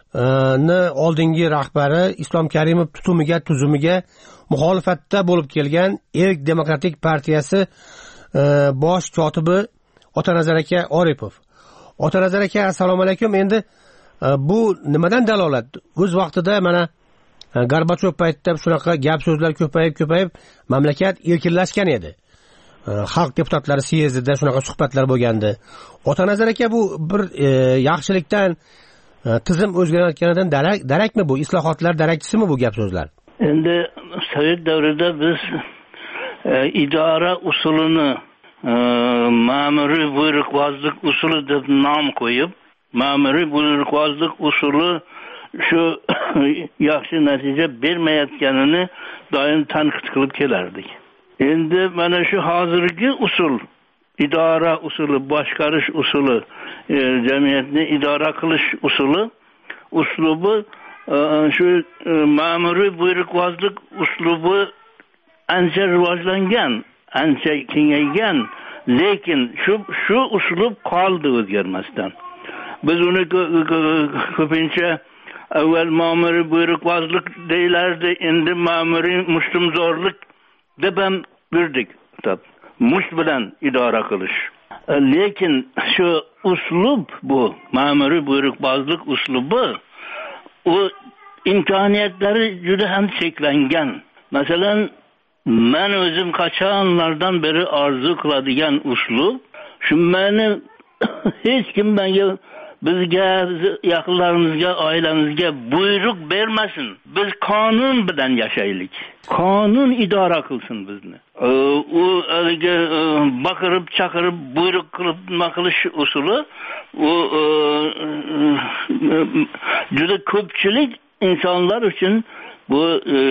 oldingi rahbari Islom Karimov tuzumiga muxolifatda bo'lib kelgan Erk demokratik partiyasi bosh kotibi Otanazar aka Oripov. Otanazar aka, assalomu alaykum. Endi bu nimadan dalolat? O'z vaqtida mana Gorbachov paytida shunaqa gap so'zlar ko'payib mamlakat erkinlashgan edi. Xalq deputatlari syezdida shunaqa suhbatlar bo'lgandi. Otanazar aka, bu bir yaxshilikdan, tizim o'zgarayotganidan darakmi bu? Islohotlar darakchisimi bu gap so'zlar? Endi Sovet davrida biz idora usulini ma'muriy buyruqbozlik usuli deb nom qo'yib, ma'muriy buyruqbozlik usuli shu yaxshi natija bermayotganini doim tanqid qilib kelardik. Endi mana shu hozirgi usul, idora usuli, boshqarish usuli, jamiyatni idora qilish uslubi shu ma'muriy buyruqbozlik uslubi ancha rivojlangan, ancha kengaygan, lekin shu uslub qoldi o'zgarmasdan. Biz uni ko'pincha avval ma'muriy buyruqbozlik deyilardi, endi ma'muriy mushtumzorlik deb ham bildik. Musht bilan idora qilish. Lekin shu uslub, bu ma'muriy buyruqbozlik uslubi, u imkoniyatlari juda ham cheklangan. Masalan, men o'zim qachonlardan beri orzu qiladigan uslub, shu meni hech kim bizga, yaqinlarimizga, oilamizga buyruq bermasin. Biz qonun bilan yashaylik. Qonun idora qilsin bizni. U haligi baqirib, chaqirib, buyruq qilib nima qilish usuli, u juda ko'pchilik insonlar uchun bu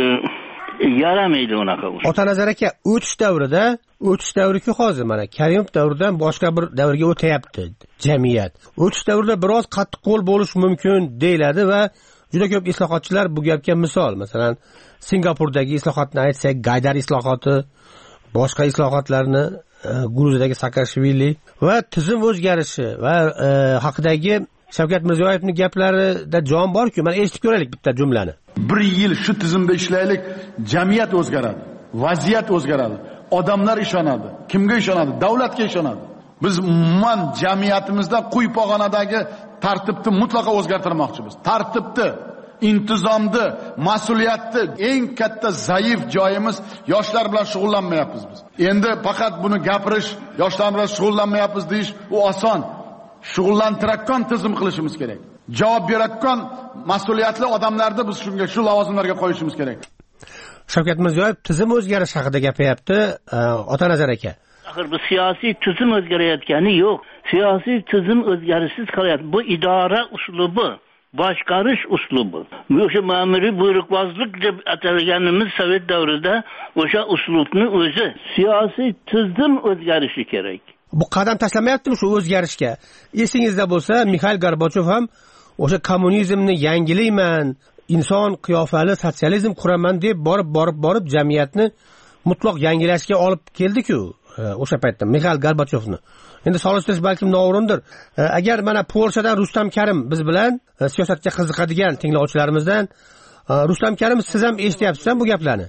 yaramaydi unaqa usul. Otanazar aka, o'tish davri-ku hozir mana Karimov davridan boshqa bir davrga o'tayapti jamiyat. O'tish davrida biroz qattiqqo'l bo'lish mumkin deyiladi va juda ko'p islohotchilar bu gapga misol, masalan, Singapurdagi islohotni aytsak, Gaydar islohoti, boshqa islohotlarni, Gruziyadagi Saakashvili va tizim o'zgarishi va haqidagi Shavkat Mirziyoyevning gaplarida jon bor-ku, mana eshitib ko'raylik bitta jumlani. Bir yil shu tizimda ishlaylik, jamiyat o'zgaradi, vaziyat o'zgaradi, odamlar ishonadi. Kimga ishonadi? Davlatga ishonadi. Biz umuman jamiyatimizda quyi pog'onadagi tartibni mutlaqo o'zgartirmoqchimiz. Tartibni, intizomni, mas'uliyatni eng katta zaif joyimiz yoshlar bilan shug'ullanmayapmiz biz. Endi faqat buni gapirish, yoshlar bilan shug'ullanmayapmiz deyish u oson. Shug'ullantiradigan tizim qilishimiz kerak. Javob beradigan mas'uliyatli odamlarni biz shunga, shu lavozimlarga qo'yishimiz kerak. Shavkat Mirziyoyev tizim o'zgarishi haqida gapiryapti, Otanazar aka. Axir bu siyosiy tizim o'zgarayotgani yo'q. Siyosiy tizim o'zgarishsiz qolyapti. Bu idora uslubi, boshqarish uslubi. O'sha ma'muriy buyruqbozlik deb atalganimiz Sovet davrida o'sha uslubni o'zi. Siyosiy tizim o'zgarishi kerak. Bu qadam tashlamayaptimi shu o'zgarishga? Esingizda bo'lsa, Mikhail Gorbachov ham o'sha kommunizmni yangilayman, inson qiyofali sotsializm quraman deb borib jamiyatni mutlaq yangilashga olib keldi-ku, o'sha paytda Mikhail Gorbachovni. Endi solishtirish balkim noo'rindir. Agar mana Polshadan Rustam Karim biz bilan siyosatga qiziqadigan tinglovchilarimizdan, Rustam Karim, siz ham eshityapsiz bu gaplarni?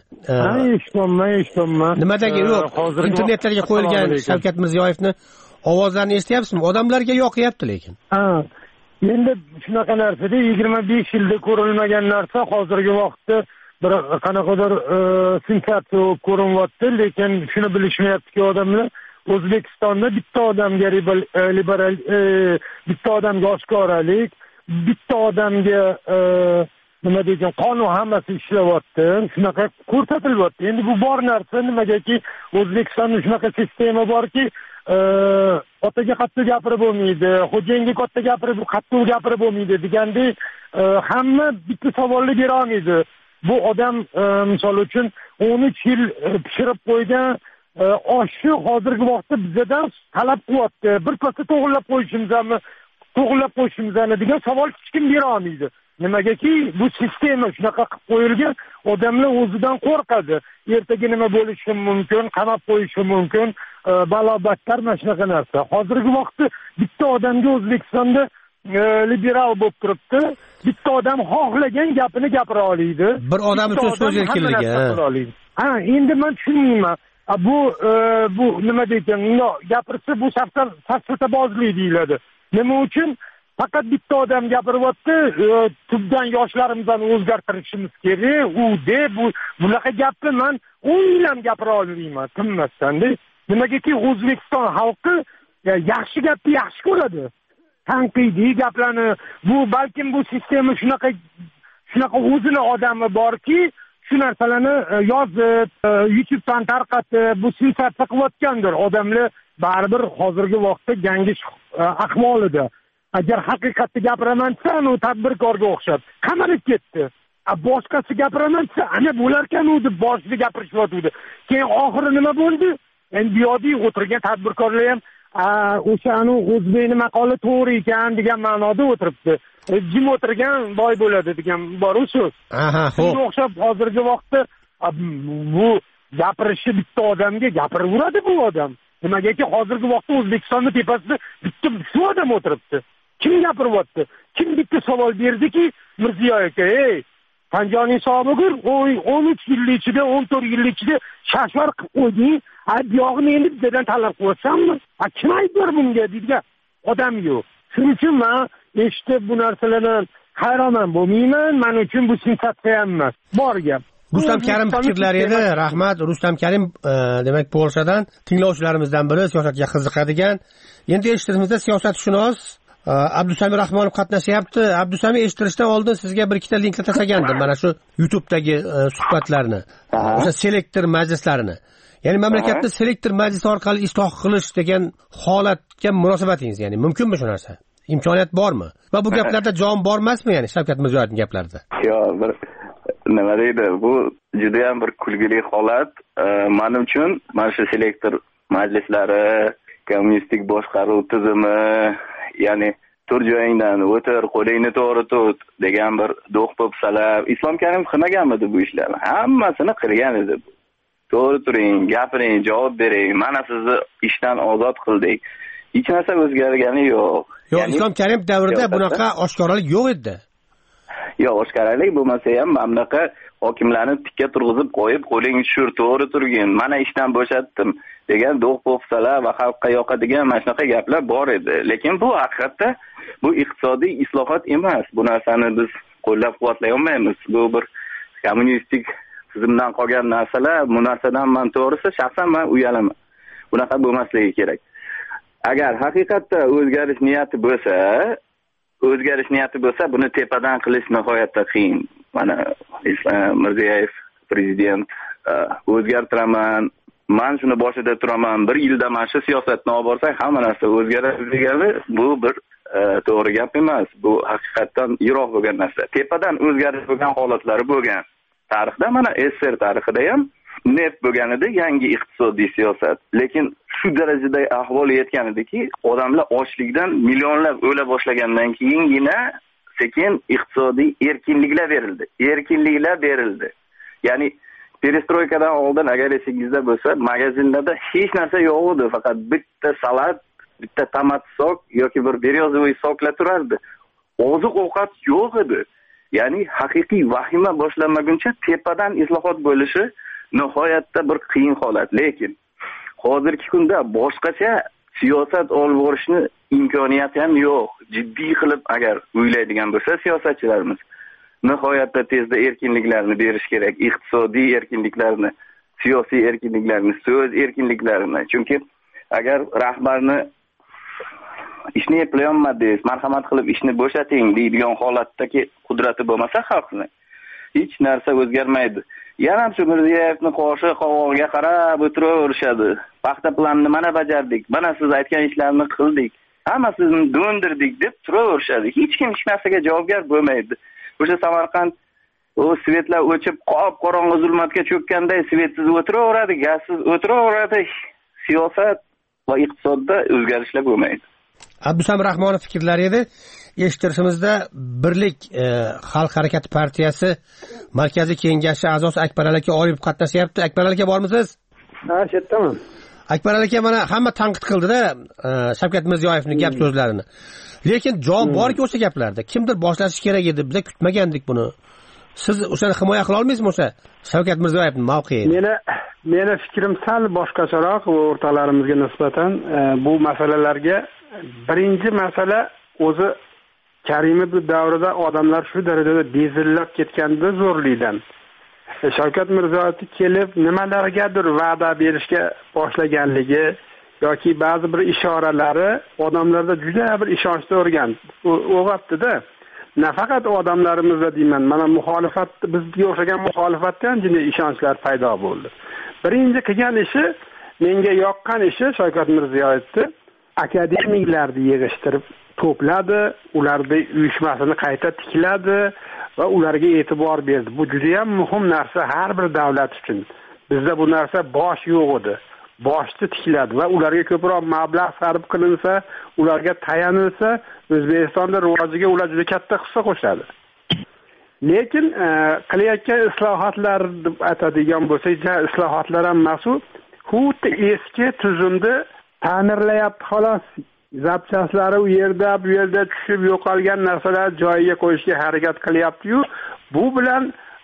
Eshitaman. Nimadagi yo'q, internetlarga qo'yilgan Shavkat Mirziyoyevni ovozlarini eshityapsizmi? Odamlarga yoqyapti lekin. Endi shunaqa narsada 25 yilda ko'rilmagan narsa hozirgi vaqtda bir qanaqadir sensatsiya ko'rinyapti, lekin shuni bilishmayaptiki odamlar. O'zbekistonda bitta odamga liberal, bitta odamga oshkoralik, bitta odamga nima degan qonun hammasi ishlayapti, shunaqa ko'rsatilyapti. Endi bu bor narsa, nimagaki O'zbekistonda shunaqa sistema borki, otaga qattiq gapirib bo'lmaydi, xo'jayinga katta gapirib, qattiq gapirib bo'lmaydi degandek, hamma bitta savolni bera olmaydi. Bu odam misol uchun 13 yil pishirib qo'ygan oshni hozirgi vaqtda bizdan talab qilyapti. Bir kosa to'g'irlab qo'yishimizni degan savol hech kim bera olmaydi. Nimagaki bu sistema shunaqa qilib qo'yilgan, odamlar o'zidan qo'rqadi. Ertaga nima bo'lishi mumkin, qamab qo'yishi mumkin, balobatlar mana shunaqa narsa. Hozirgi vaqtda bitta odamga O'zbekistonda liberal bo'lib turibdi. bitta odam xohlagan gapini gapira oladi. Bir odam uchun so'z erkinligi. Ha, endi men tushunmayman. Bu nima deysan? Gapirsa bu safsatabozlik deyiladi. Nima uchun? Faqat bitta odam gapiryapti, tubdan yoshlarimizni o'zgartirishimiz kerak. Bu bunaqa gapni men 10 yil ham gapira olmayman, tinmasdan-da. Nimagaki O'zbekiston xalqi yaxshi gapni yaxshi ko'radi. Tanqidiy gaplarni, bu balkim bu sistema shunaqa o'zini odami borki, shu narsalarni yozib, YouTubedan tarqatib, bu sensatsiya qilayotgandir. Odamlar baribir hozirgi vaqtda gangish ahvolida. Agar haqiqatni gapiraman desa, u tadbirkorga o'xshab qamalib ketdi. Boshqasi gapiraman desa, ana bo'larkan u deb boshida gapirishyapti. Keyin oxiri nima bo'ldi? Endi biyodiy o'tirgan tadbirkorlar ham o'shani o'zbekni maqoli to'g'ri ekan degan ma'noda o'tiribdi. Jim o'tirgan boy bo'ladi degan bor shu. Shunga o'xshab hozirgi vaqtda bu gapirishi bitta odamga gapiraveradi bu odam. Nimagaki hozirgi vaqtda O'zbekistonning tepasida bitta shu odam o'tiribdi. Kim gapiryapti? Kim bitta savol berdiki, Mirziyoyevga, "Ey, Tanjoning Sobig'ur, 13 yil ichida, 14 yil ichida shashvar qilib qo'yding. Bu yog'ini endi bizdan talab qilsanmi? Kim aybdor bunga?" deydigan odam yo'q. Shuning uchun men eshitib bu narsalardan hayron bo'lmayman. Men uchun bu sensatsiya emas. Bor gap. Rustam Karim fikrlari edi. Rahmat. Rustam Karim demak Polshadan tinglovchilarimizdan biri, siyosatga qiziqadigan. Endi eshitishimizda siyosatshunos Abdusamir Rahmonov qatnashyapti. Abdusamir, eshittirishdan oldin sizga bir ikkita linklar tashlagandim. Mana shu YouTube'dagi suhbatlarni, o'sha selektor majlislarini. Ya'ni mamlakatni selektor majlisi orqali isloh qilish degan holatga munosabatingiz, ya'ni mumkinmi shu narsa? Imkoniyat bormi? Va bu gaplarda jon bormasmi, ya'ni Shavkat Mirziyoyevning gaplarida? Yo'q, bir nima deydi, bu juda ham bir kulgili holat. Men uchun mana shu selektor majlislari, kommunistik boshqaruv tizimi, ya'ni tur joyingdan o'tir, qo'lingni to'g'ri tut degan bir do'q-po'pisalar. Islom Karimov qilmaganmidi bu ishlarni? Hammasini qilgan edi. To'g'ri turing, gapiring, javob bering. Mana sizni ishdan ozod qildik. Hech narsa o'zgargani yo'q. Yo'q, Islom Karimov davrida bunaqa oshkoralik yo'q edi. Yo'q, oshkoralik bo'lmasa ham mamlaqa hokimlarni tikka turg'izib qo'yib, qo'lingni tushir, to'g'ri turgin, mana ishdan bo'shatdim degan do'q-po'pisalar va xalqqa yoqadigan mana shunaqa gaplar bor edi. Lekin bu haqiqatda bu iqtisodiy islohot emas. Bu narsani biz qo'llab-quvvatlay olmaymiz. Bu bir kommunistik tizimdan qolgan narsalar. Bu narsadan men to'g'risi shaxsan men uyalaman. Bunaqa bo'lmasligi kerak. Agar haqiqatda o'zgarish niyati bo'lsa, buni tepadan qilish nihoyatda qiyin. Mana Mirziyoyev prezident o'zgartiraman, men shuni boshida turaman, bir yilda mana shu siyosatni olib borsak, hamma narsa o'zgaradi degani bu bir to'g'ri gap emas. Bu haqiqatdan yiroq bo'lgan narsa. Tepadan o'zgarish bo'lgan holatlari bo'lgan. Tarixda mana SSR tarixida ham neft bo'lganida yangi iqtisodiy siyosat. Lekin shu darajada ahvol yetgan ediki, odamlar ochlikdan millionlab o'la boshlagandan keyingina sekin iqtisodiy erkinliklar berildi. Ya'ni perestroykadan oldin agar esingizda bo'lsa, magazinlarda hech narsa yo'q edi, faqat bitta salat, bitta tomat sok yoki bir beryozovoy soklar turardi. Oziq-ovqat yo'q edi. Ya'ni haqiqiy vahima boshlanmaguncha tepadan islohot bo'lishi nihoyatda bir qiyin holat. Lekin hozirgi kunda boshqacha siyosat olib borishni imkoniyati ham yo'q. Jiddiy qilib agar o'ylaydigan bo'lsa siyosatchilarimiz, nihoyatda tezda erkinliklarni berish kerak. Iqtisodiy erkinliklarni, siyosiy erkinliklarni, so'z erkinliklarini. Chunki agar rahbarni ishni eplayolmadingiz, marhamat qilib ishni bo'shating deydigan holatdagi qudrati bo'lmasa xalqni, hech narsa o'zgarmaydi. Yana ham shu Mirziyoyevning qoshi qovog'iga qarab o'tiraverishadi. Paxta planini mana bajardik, mana siz aytgan ishlarni qildik, hammasini do'ndirdik deb turaverishadi. Hech kim hech narsaga javobgar bo'lmaydi. O'sha Samarqand o svetlar o'chib, qorong'i zulmatga cho'kkanday svetsiz o'tiraveradi, gazsiz o'tiraveradi. Siyosat va iqtisodda o'zgarishlar bo'lmaydi. Abdusamir Rahmonov fikrlari edi. Eshittirishimizda Birlik xalq harakati partiyasi markaziy kengashi a'zosi Akbar aka Oripov qatnashyapti. Akbar aka bormisiz? Ha, shetdaman. Akbar aka mana hamma tanqid qildida Shavkat Mirziyoyevning gap so'zlarini. Lekin javob borki o'sha gaplarda. Kimdir boshlashi kerak edi. Biz kutmagandik buni. Siz o'shani himoya qila olmaysizmi o'sha Shavkat Mirziyoyevning mavqeini? Meni fikrim sal boshqacharoq o'rtalarimizga nisbatan bu masalalarga birinchi masala o'zi Karimov davrida odamlar shu darajada bezillab ketganda zo'rlikdan. Shavkat Mirziyoyev kelib nimalargadir va'da berishga boshlaganligi yoki ba'zi bir ishoralari odamlarda juda bir ishonchni uyg'otdi-da. Nafaqat odamlarimizda deyman, mana muxolifat bizga o'xshagan muxolifatdan jini ishonchlar paydo bo'ldi. Birinchi qilgan ishi, menga yoqqan ishi Shavkat Mirziyoyevni akademiklarni yig'ishtirib to'pladi, ularning uyushmasini qayta tikladi va ularga e'tibor berdi. Bu juda ham muhim narsa har bir davlat uchun. Bizda bu narsa bosh yo'q edi. Boshni tikladi va ularga ko'proq mablag' sarf qilinsa, ularga tayanilsa, O'zbekistonda rivojiga ular juda katta hissa qo'shadi. Lekin qilayotgan islohotlar deb atadigan bo'lsak, islohotlar ham mas'ul, xuddi eski tuzumni ta'mirlayapti xolos. Zapchaslari u yerda, bu yerda tushib yo'qolgan narsalar joyiga qo'yishga harakat qilyapti-yu, bu bilan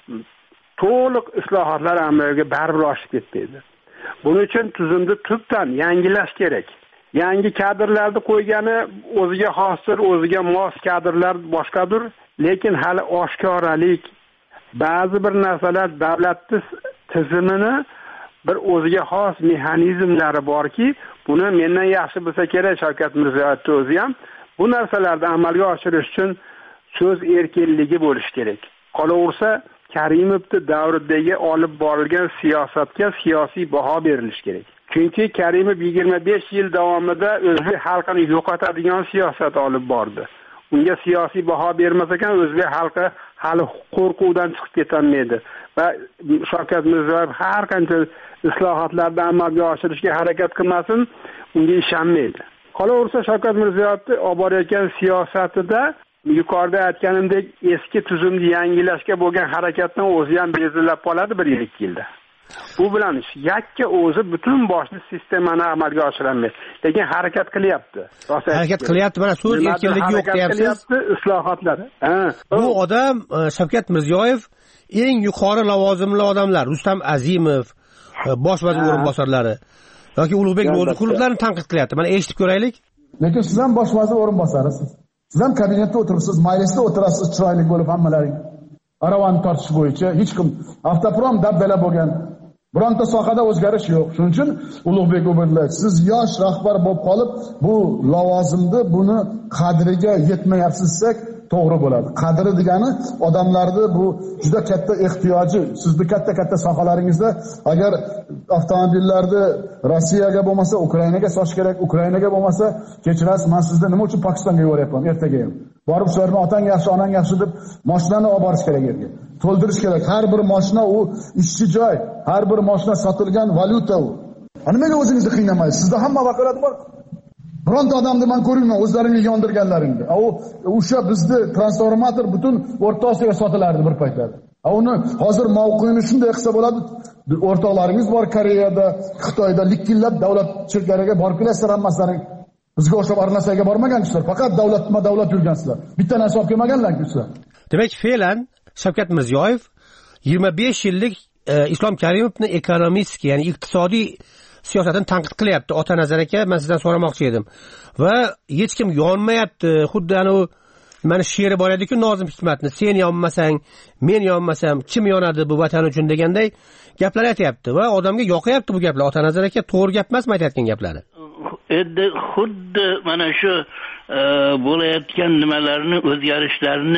to'liq islohotlar amalga baribir oshib ketmaydi. Buning uchun tuzumni tubdan yangilash kerak. Yangi kadrlarni qo'ygani o'ziga xosdir, o'ziga mos kadrlar boshqadir, lekin hali oshkoralik, ba'zi bir narsalar davlatning tizimini bir o'ziga xos mexanizmlari borki, buni mendan yaxshi bilsa kerak Shavkat Mirziyoyev o'zi ham. Bu narsalarni amalga oshirish uchun so'z erkinligi bo'lishi kerak. Qolaversa, Karimovning davridagi olib borilgan siyosatga siyosiy baho berilishi kerak. Chunki Karimov 25 yil davomida o'zbek xalqini yo'qotadigan siyosat olib bordi. Unga siyosiy baho bermas ekan, o'zbek xalqi hali qo'rquvdan chiqib ketolmaydi va Shavkat Mirziyoyev har qancha islohotlarni amalga oshirishga harakat qilmasin, unga ishonmaydi. Qolaversa, Shavkat Mirziyoyevning olib borayotgan siyosatida yuqorida aytganimdek eski tuzumni yangilashga bo'lgan harakatdan o'zi ham bezilib qoladi 1-2 yilda. Bu bilan yakka o'zi butun boshli sistemani amalga oshirolmaydi. Lekin harakat qilyapti. Harakat qilyapti, mana so'z erkinligi yo'q deyapsiz. Islohotlar. Bu odam Shavkat Mirziyoyev eng yuqori lavozimli odamlar, Rustam Azimov, bosh vazir o'rinbosarlari yoki Ulug'bek Ro'ziqulovlarni tanqid qilyapti. Mana eshitib ko'raylik. Lekin siz ham bosh vazir o'rinbosarisiz. Siz ham kabinetda o'tiribsiz, majlisda o'tirasiz, chiroyli bo'lib hammalaring. Aravani tortish bo'yicha hech kim avtoprom dabdala bo'lgan. Bironta sohada o'zgarish yo'q. Shuning uchun Ulug'bek Uberlar, siz yosh rahbar bo'lib qolib, bu lavozimni buni qadriga yetmayapsizsak to'g'ri bo'ladi. Qadri degani odamlarni bu juda katta ehtiyoji. Sizning katta sohalaringizda agar avtomobillarni Rossiyaga bo'lmasa Ukrainaga sotish kerak, Ukrainaga bo'lmasa kechirasiz, men sizni nima uchun Pokistonga yuboryapman ertaga ham. Borib shularni otang yaxshi, onang yaxshi deb mashinani olib borish kerak yerga. To'ldirish kerak. Har bir mashina u ishchi joy, har bir mashina sotilgan valyuta u. Nimaga o'zingizni qiynamaysiz? Sizda hamma vakolat bor. Bironta odamni men ko'rmayman o'zlaringiz yondirganlaringni. O'sha bizni transformator butun O'rta Osiyoga sotilardi bir paytlar. Uni hozir mavqeini shunday qilsa bo'ladi. O'rtoqlaringiz bor Koreyada, Xitoyda likkillab davlat shirkatlariga borib kelasizlar hammasining. Bizga o'xshab arnasaga bormagansizlar, faqat davlat yurgansizlar. Bitta narsa olib kelmaganlarsizlar. Demak, fe'lan Shavkat Mirziyoyev 25 yillik Islom Karimovning ekonomik, ya'ni iqtisodiy siyosatini tanqid qilyapti. Ota Nazar aka, men sizdan so'ramoqchi edim. Va hech kim yonmayapti. Xuddi ana u mana she'ri bor edi-ku Nozim Hikmatning, sen yonmasang, men yonmasam kim yonadi bu vatan uchun deganday gaplar aytayapti va odamga yoqayapti bu gaplar. Ota Nazar aka to'g'ri gap emasmi aytayotgan gaplari? Endi xuddi mana shu bo'layotgan nimalarni, o'zgarishlarni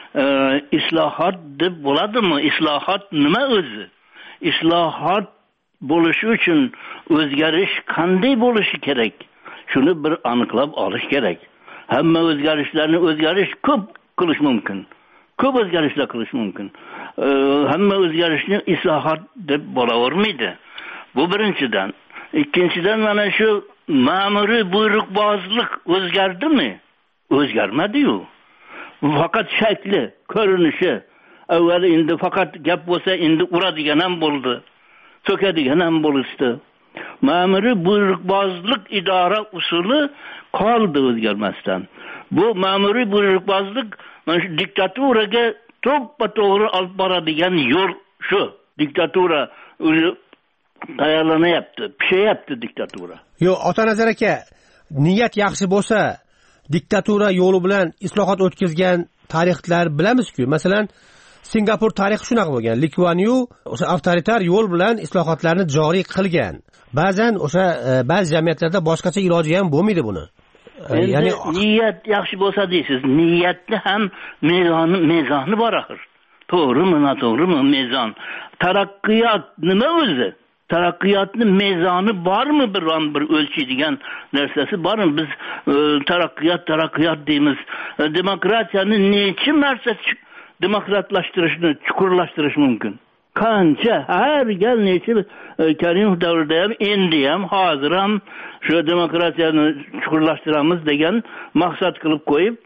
islohot deb bo'ladimi? Islohot nima o'zi? Islohot bo'lishi uchun o'zgarish qanday bo'lishi kerak? Shuni bir aniqlab olish kerak. Hamma o'zgarish ko'p qilish mumkin. Ko'p o'zgarishlar qilish mumkin. Hamma o'zgarishni islohot deb bo'lavermaydi. Bu birinchidan. Ikkinchidan mana shu ma'muriy buyruqbozlik o'zgardimi? O'zgarmadi-yu. Faqat shakli, ko'rinishi. Avval endi faqat gap bo'lsa, endi uradigan ham bo'ldi. So'kadigan ham bo'lishdi. ma'muriy buyruqbozlik idora usuli qoldi o'zgarmasdan. Bu ma'muriy buyruqbozlik mana shu diktaturaga to'ppa-to'g'ri olib boradigan yo'l shu. Diktatura o'zi tayyorlanyapti, pishayapti diktatura. Yo'q, Otanazar aka, niyat yaxshi bo'lsa, diktatura yo'li bilan islohot o'tkazgan tarixlar bilamiz-ku. Masalan, Singapur tarixi shunaqa bo'lgan. Lee Kuan Yew o'sha avtoritar yo'l bilan islohotlarni joriy qilgan. Ba'zan o'sha ba'zi jamiyatlarda boshqacha iloji ham bo'lmaydi buni. Ya'ni niyat yaxshi bo'lsa deysiz, niyatni ham mezoni bor axir. To'g'rimi, noto'g'rimi mezon? Taraqqiyot nima o'zi? Taraqqiyotning mezoni bormi, biron bir o'lchaydigan narsasi bormi? Biz taraqqiyot deymiz. Demokratiyani necha marta demokratlashtirishni, chuqurlashtirish mumkin? Qancha har gal necha Karimov davrida ham, endi ham, hozir ham shu demokratiyani chuqurlashtiramiz degan maqsad qilib qo'yib,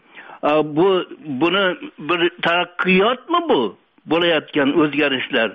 buni bir taraqqiyotmi bu? Bo'layotgan o'zgarishlar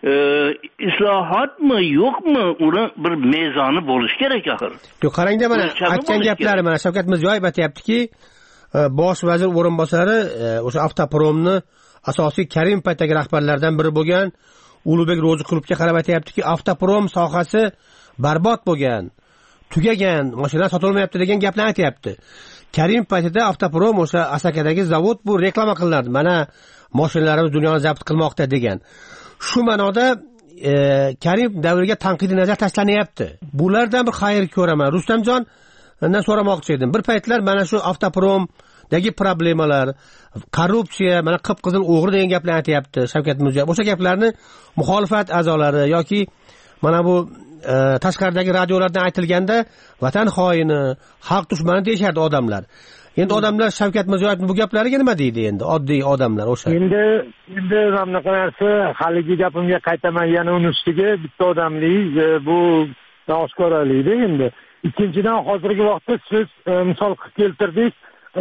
islohotmi yo'qmi, uni bir mezoni bo'lish kerak axir. Yo'q, qarangda mana aytgan gaplari, mana Shavkat Mirziyoyev aytayaptiki, bosh vazir o'rinbosari o'sha Avtopromni asosiy Karim paytdagi rahbarlardan biri bo'lgan Ulug'bek Ro'ziqulovga qarab aytayaptiki, Avtoprom sohasi barbod bo'lgan, tugagan, mashinalar sotilmayapti degan gaplarni aytayapti. Karim paytida Avtoprom o'sha Asakadagi zavod bu reklama qilinardi. Mana mashinalarimiz dunyoni zabt qilmoqda degan. Shu ma'noda Karim davriga tanqidiy nazar tashlanyapti. Bulardan bir xayr ko'raman. Rustamjon, mendan so'ramoqchi edim. Bir paytlar mana shu Avtopromdagi problemalar, korrupsiya, mana qip-qizil o'g'ri degan gaplarni aytayapti Shavkat Mirziyoyev. O'sha gaplarni muxolifat a'zolari yoki mana bu tashqaridagi radiolardan aytilganda vatan xoini, xalq dushmani deyishardi odamlar. Endi odamlar Shavkat Mirziyoyevning bu gaplariga nima deydi endi? Oddiy odamlar o'sha. Endi bunaqa narsa, haligi gapimga qaytaman, yana uni ustiga bitta odamlik bu oshkoralikda endi. Ikkinchidan, hozirgi vaqtda siz misol qilib keltirdik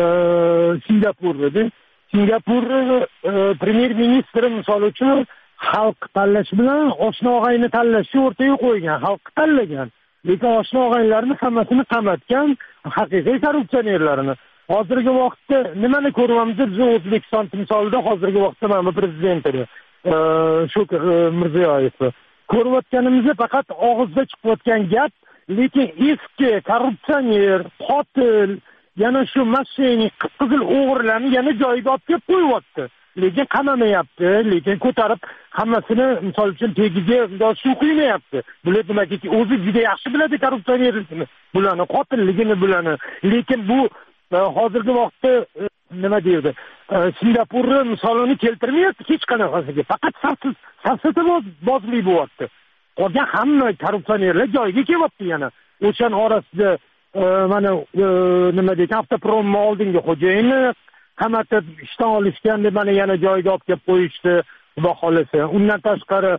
Singapurni. Singapur premyer ministri misol uchun xalq tanlash bilan oshna og'ayni tanlashni o'rtaga qo'ygan, xalq tanlagan. Lekin oshna og'aylarni hammasini qamatgan haqiqiy korrupsionerlarni. Hozirgi vaqtda nimani ko'ryapmiz biz O'zbekiston misolida, hozirgi vaqtda mana prezidentini shu Mirziyoyevni ko'rayotganimizda faqat og'izda chiqayotgan gap, lekin eski korrupsioner, qotil, yana shu mashinik, qizil o'g'rilarni yana joyiga olib kelib qo'yyapti. Lekin qamamayapti, lekin ko'tarib hammasini misol uchun tegiga suv quymayapti. Bular demakki o'zi juda yaxshi biladi korrupsionerlikni, bularni qotilligini bularni. Lekin bu hozirgi vaqtda nima deydi? Singapurni misolini keltirmayapti hech qanaqasiga. Faqat safsatbozlik bo'lyapti. Qolgan hamma korrupsionerlar joyiga kelyapti yana. O'shan orasida mana nima deydi? Avtopromni oldingi xo'jayini qamatib ishdan olishgan deb mana yana joyiga olib kelib qo'yishdi, xudo xolasa. Undan tashqari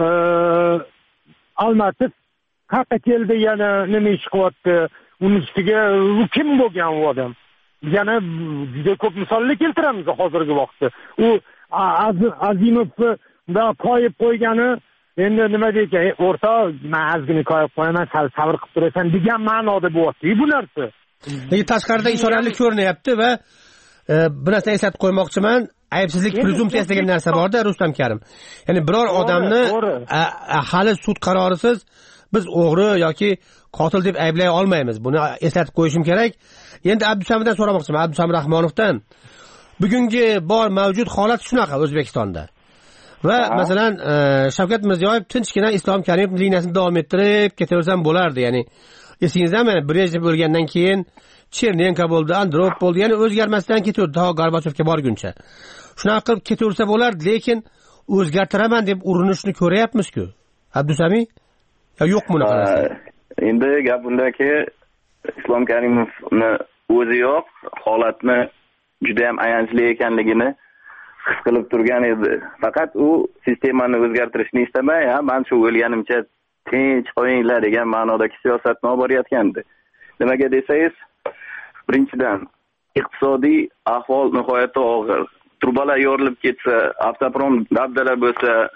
Almatov qayerga keldi, yana nima ish qilyapti? Uning ustiga kim bo'lgan u odam? Yana juda ko'p misollar keltiramiz hozirgi vaqtda. U Azimovni da qo'yib qo'ygani, endi nima deydi? O'rtoq, men ozgina qo'yib qo'yaman, sal sabr qilib turasan degan ma'noda bo'lyapti bu narsa. Lekin tashqarida ishoralik ko'rinyapti va bir narsa eslatib qo'ymoqchiman. Aybsizlik prezumpsiyasi degan narsa bor-da, Rustam Karim. Ya'ni biror odamni hali sud qarorisiz biz o'g'ri yoki qotil deb ayblay olmaymiz. Buni eslatib qo'yishim kerak. Endi Abdusamirdan so'ramoqchiman, Abdusamir Rahmonovdan. Bugungi bor mavjud holat shunaqa O'zbekistonda. Va masalan, Shavkat Mirziyoyev tinchgina Islom Karimov liniyasini davom ettirib ketaversam bo'lardi. Ya'ni esingizdami, Brejnev o'lgandan keyin Chernenko bo'ldi, Andropov bo'ldi, ya'ni o'zgarmasdan ketdi, to Gorbachevga borguncha. Shunaqa qilib ketaversa bo'lardi, lekin o'zgartiraman deb urinishni ko'ryapmiz-ku. Abdusamir? Yo'q bunaqa narsa. Endi gap bundaki, Islom Karimovni o'zi yo'q, holatni juda ham ayanchli ekanligini his qilib turgan edi. Faqat u sistemani o'zgartirishni istamay, men shu o'lganimcha tinch qo'yinglar degan ma'nodagi siyosatni olib borayotgandi. Nimaga desangiz, birinchidan iqtisodiy ahvol nihoyatda og'ir. Trubalar yorilib ketsa, Avtoprom dabdala bo'lsa,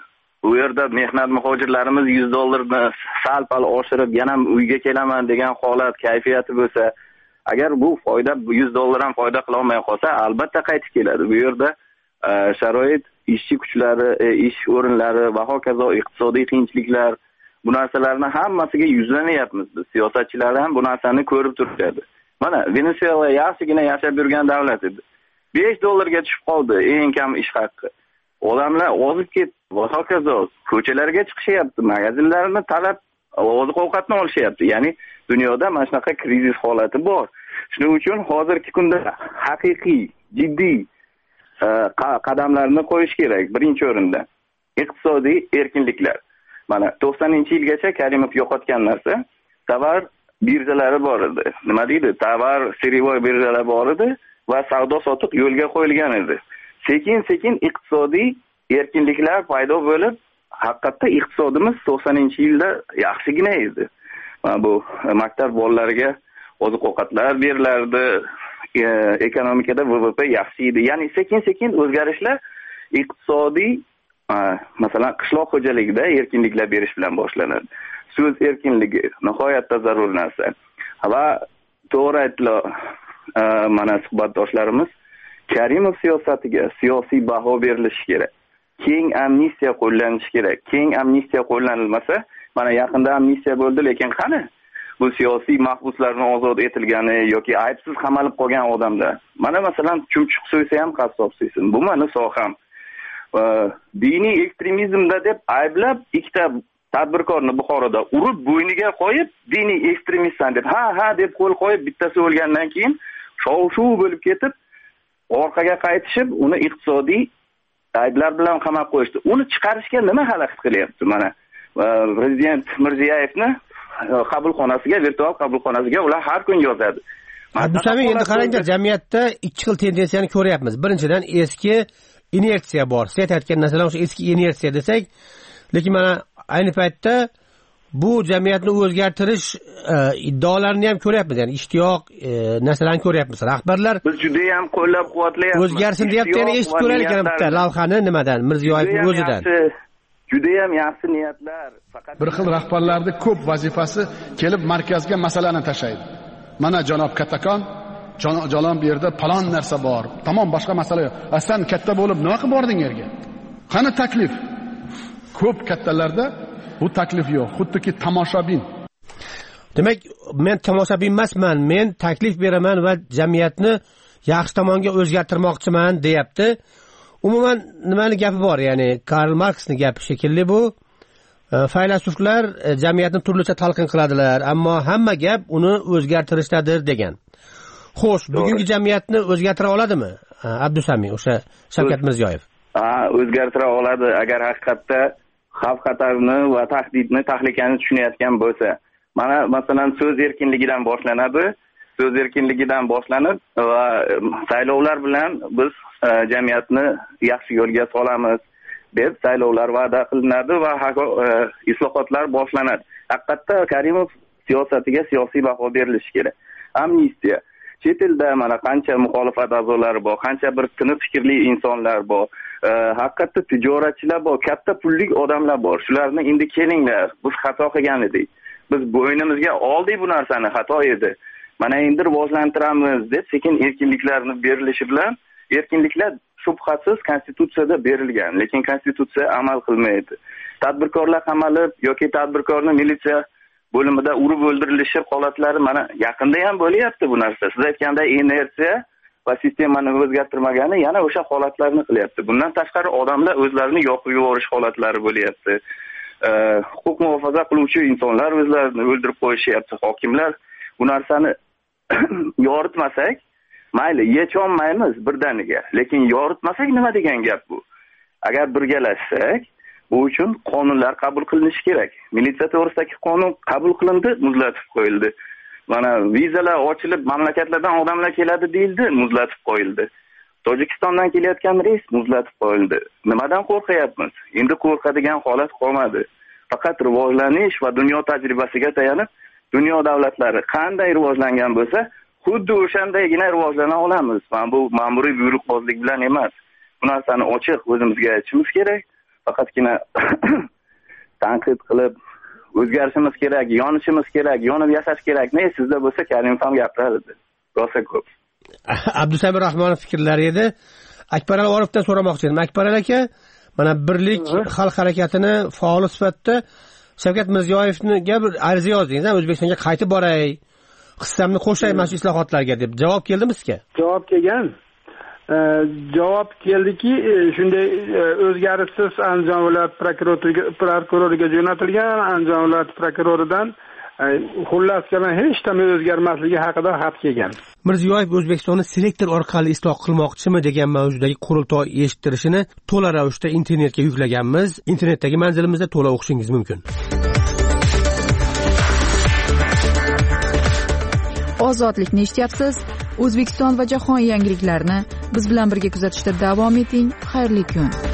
bu yerda mehnat muhojirlarimiz $100 sal pal oshirib yana uyga kelaman degan holat kayfiyati bo'lsa, agar bu foyda $100 ham foyda qila olmay qolsa, albatta qaytib keladi. Bu yerda sharoit, ishchi kuchlari, ish o'rinlari va hokazo iqtisodiy qiyinchiliklar, bu narsalarni hammasiga yuzlanyapmiz. Biz siyosatchilar ham bu narsani ko'rib turishadi. Mana Venesuela yaxshigina yashab yurgan davlat edi. $5 ga tushib qoldi eng kam ish haqqi. Odamlar ozib ketdi va hokazo ko'chalarga chiqishyapti, magazinlarni talab oziq-ovqatni olishyapti. Ya'ni dunyoda mana shunaqa krizis holati bor. Shuning uchun hozirgi kunda haqiqiy, jiddiy qadamlarni qo'yish kerak. Birinchi o'rinda iqtisodiy erkinliklar. Mana 90-yilgacha Karimov yo'qotgan narsa tovar birjalari bor edi. Nima deydi? Tovar sirvoy birjalari bor edi va savdo-sotiq yo'lga qo'yilgan edi. Sekin-sekin iqtisodiy erkinliklar paydo bo'lib, haqiqatda iqtisodimiz 90-yilda yaxshigina edi. Bu maktab bolalariga oziq-ovqatlar berilardi, ekonomikada VVP yaxshi edi. Ya'ni sekin-sekin o'zgarishlar iqtisodiy, masalan, qishloq xo'jaligida erkinliklar berish bilan boshlanadi. So'z erkinligi nihoyatda zarur narsa. Va to'g'ri aytdilar mana suhbatdoshlarimiz, Karimov siyosatiga siyosiy baho berilishi kerak. Keng amnistiya qo'llanishi kerak. Keng amnistiya qo'llanilmasa, mana yaqinda amnistiya bo'ldi, lekin qani bu siyosiy mahbuslarning ozod etilgani yoki aybsiz qamalib qolgan odamlar. Mana masalan, chumchuq so'ysa ham qassob so'ysin. Bu meni soham. Diniy ekstremizmda deb ayblab ikkita tadbirkorni Buxoroda urib bo'yniga qo'yib, diniy ekstremistsan deb ha deb qo'l qo'yib, bittasi o'lgandan keyin shov-shuv bo'lib ketib, orqaga qaytishib, uni iqtisodiy ayblar bilan qamab qo'yishdi. Uni chiqarishga nima xalaqit qilyapti? Mana prezident Mirziyoyevni qabulxonasiga, virtual qabulxonasiga ular har kun yozadi. Abdusami, endi qarangda, jamiyatda ikki xil tendensiyani ko'ryapmiz. Birinchidan eski inersiya bor. Siz aytgan narsalar o'sha eski inersiya desak, lekin mana ayni paytda bu jamiyatni o'zgartirish iddaolarini ham ko'ryapmiz. Ya'ni ishtiyoq narsalarni ko'ryapmiz. Rahbarlar biz juda ham qo'llab-quvvatlayapmiz. O'zgarsin deyapti. Ya'ni eshitib ko'raylik bitta lavhani nimadan? Mirziyoyev o'zidan. Juda ham yaxshi niyatlar. Faqat bir xil rahbarlarning ko'p vazifasi kelib markazga masalani tashlaydi. Mana janob Kattakon, jalon bu yerda falon narsa bor. Tamom, boshqa masala yo'q. Sen katta bo'lib nima qilib bording yerga? Qani taklif? Ko'p kattalarda bu taklif yo'q. Xuddiki tomoshabin. Demak, men tomoshabin emasman, men taklif beraman va jamiyatni yaxshi tomonga o'zgartirmoqchiman, deyapti. Umuman nimani gapi bor? Ya'ni Karl Marksning gapi shekilli bu. Faylasuflar jamiyatni turlicha talqin qiladilar, ammo hamma gap uni o'zgartirishdadir degan. Xo'sh, bugungi jamiyatni o'zgartira oladimi? Abdusami, o'sha Shavkat Mirziyoyev. O'zgartira oladi agar haqiqatda xavf xatarni va tahdidni, tahlikani tushunayotgan bo'lsa. Mana masalan so'z erkinligidan boshlanadi. So'z erkinligidan boshlanib va saylovlar bilan biz jamiyatni yaxshi yo'lga solamiz deb saylovlar va'da qilinadi va islohotlar boshlanadi. Haqiqatda Karimov siyosatiga siyosiy baho berilishi kerak. Amnistiya. Chet elda mana qancha muxolifat a'zolari bor, qancha bir tiniq fikrli insonlar bor, haqiqatda tijoratchilar bor, katta pullik odamlar bor. Shularni endi kelinglar, biz xato qilgan edik. Biz bo'ynimizga oldik bu narsani, xato edi. Mana endi rivojlantiramiz deb sekin erkinliklarni berilishi bilan erkinliklar shubhasiz konstitutsiyada berilgan, lekin konstitutsiya amal qilmaydi. Tadbirkorlar qamalib yoki tadbirkorni militsiya bo'limida urib o'ldirilishi holatlari mana yaqinda ham bo'lyapti bu narsa. Siz aytganda inersiya va sistemani o'zgartirmagani yana o'sha holatlarni qilyapti. Bundan tashqari odamlar o'zlarini yoqib yuborish holatlari bo'lyapti. Huquq muhofaza qiluvchi insonlar o'zlarini o'ldirib qo'yishyapti. Hokimlar bu narsani yoritmasak, mayli, yecholmaymiz birdaniga. Lekin yoritmasak nima degan gap bu? Agar birgalashsak, bu uchun qonunlar qabul qilinishi kerak. Militsiya to'g'risidagi qonun qabul qilindi, muzlatib qo'yildi. Mana vizalar ochilib, mamlakatlardan odamlar keladi deyildi, muzlatib qo'yildi. Tojikistondan kelayotgan reys muzlatib qo'yildi. Nimadan qo'rqyapmiz? Endi qo'rqadigan holat qolmadi. Faqat rivojlanish va dunyo tajribasiga tayanib, dunyo davlatlari qanday rivojlangan bo'lsa, xuddi o'shandaygina rivojlana olamiz. Bu ma'muriy buyruqbozlik bilan emas. Bu narsani ochiq o'zimizga aytishimiz kerak. faqatgina tanqid qilib o'zgarishimiz kerak, yonishimiz kerak, yonib yashash kerak. Ne sizda bo'lsa Karimov ham gapiradi. Rosa ko'p. Abdusamir Rahmonov fikrlari edi. Akbaral Oripovdan so'ramoqchi edim. Akbaral aka, mana Birlik xalq harakatini faol sifatida Shavkat Mirziyoyevga bir ariza yozdingiz, O'zbekistonga qaytib boray, hissamni qo'shay mana shu islohotlarga deb. Javob keldimi sizga? Javob kelgan. Javob keldiki, shunday o'zgarishsiz Andijon viloyat prokuroriga jo'natilgan, Andijon viloyat prokuroridan xullas kalom hech nima o'zgarmasligi haqida xat kelgan. Mirziyoyev O'zbekistonni selektor orqali isloh qilmoqchimi degan mavzudagi qurultoy eshittirishini to'la ravishda internetga yuklaganmiz. Internetdagi manzilimizda to'la o'qishingiz mumkin. Ozodlikni eshityapsiz. O'zbekiston va jahon yangiliklarini biz bilan birga kuzatishda davom eting. Xayrli kun.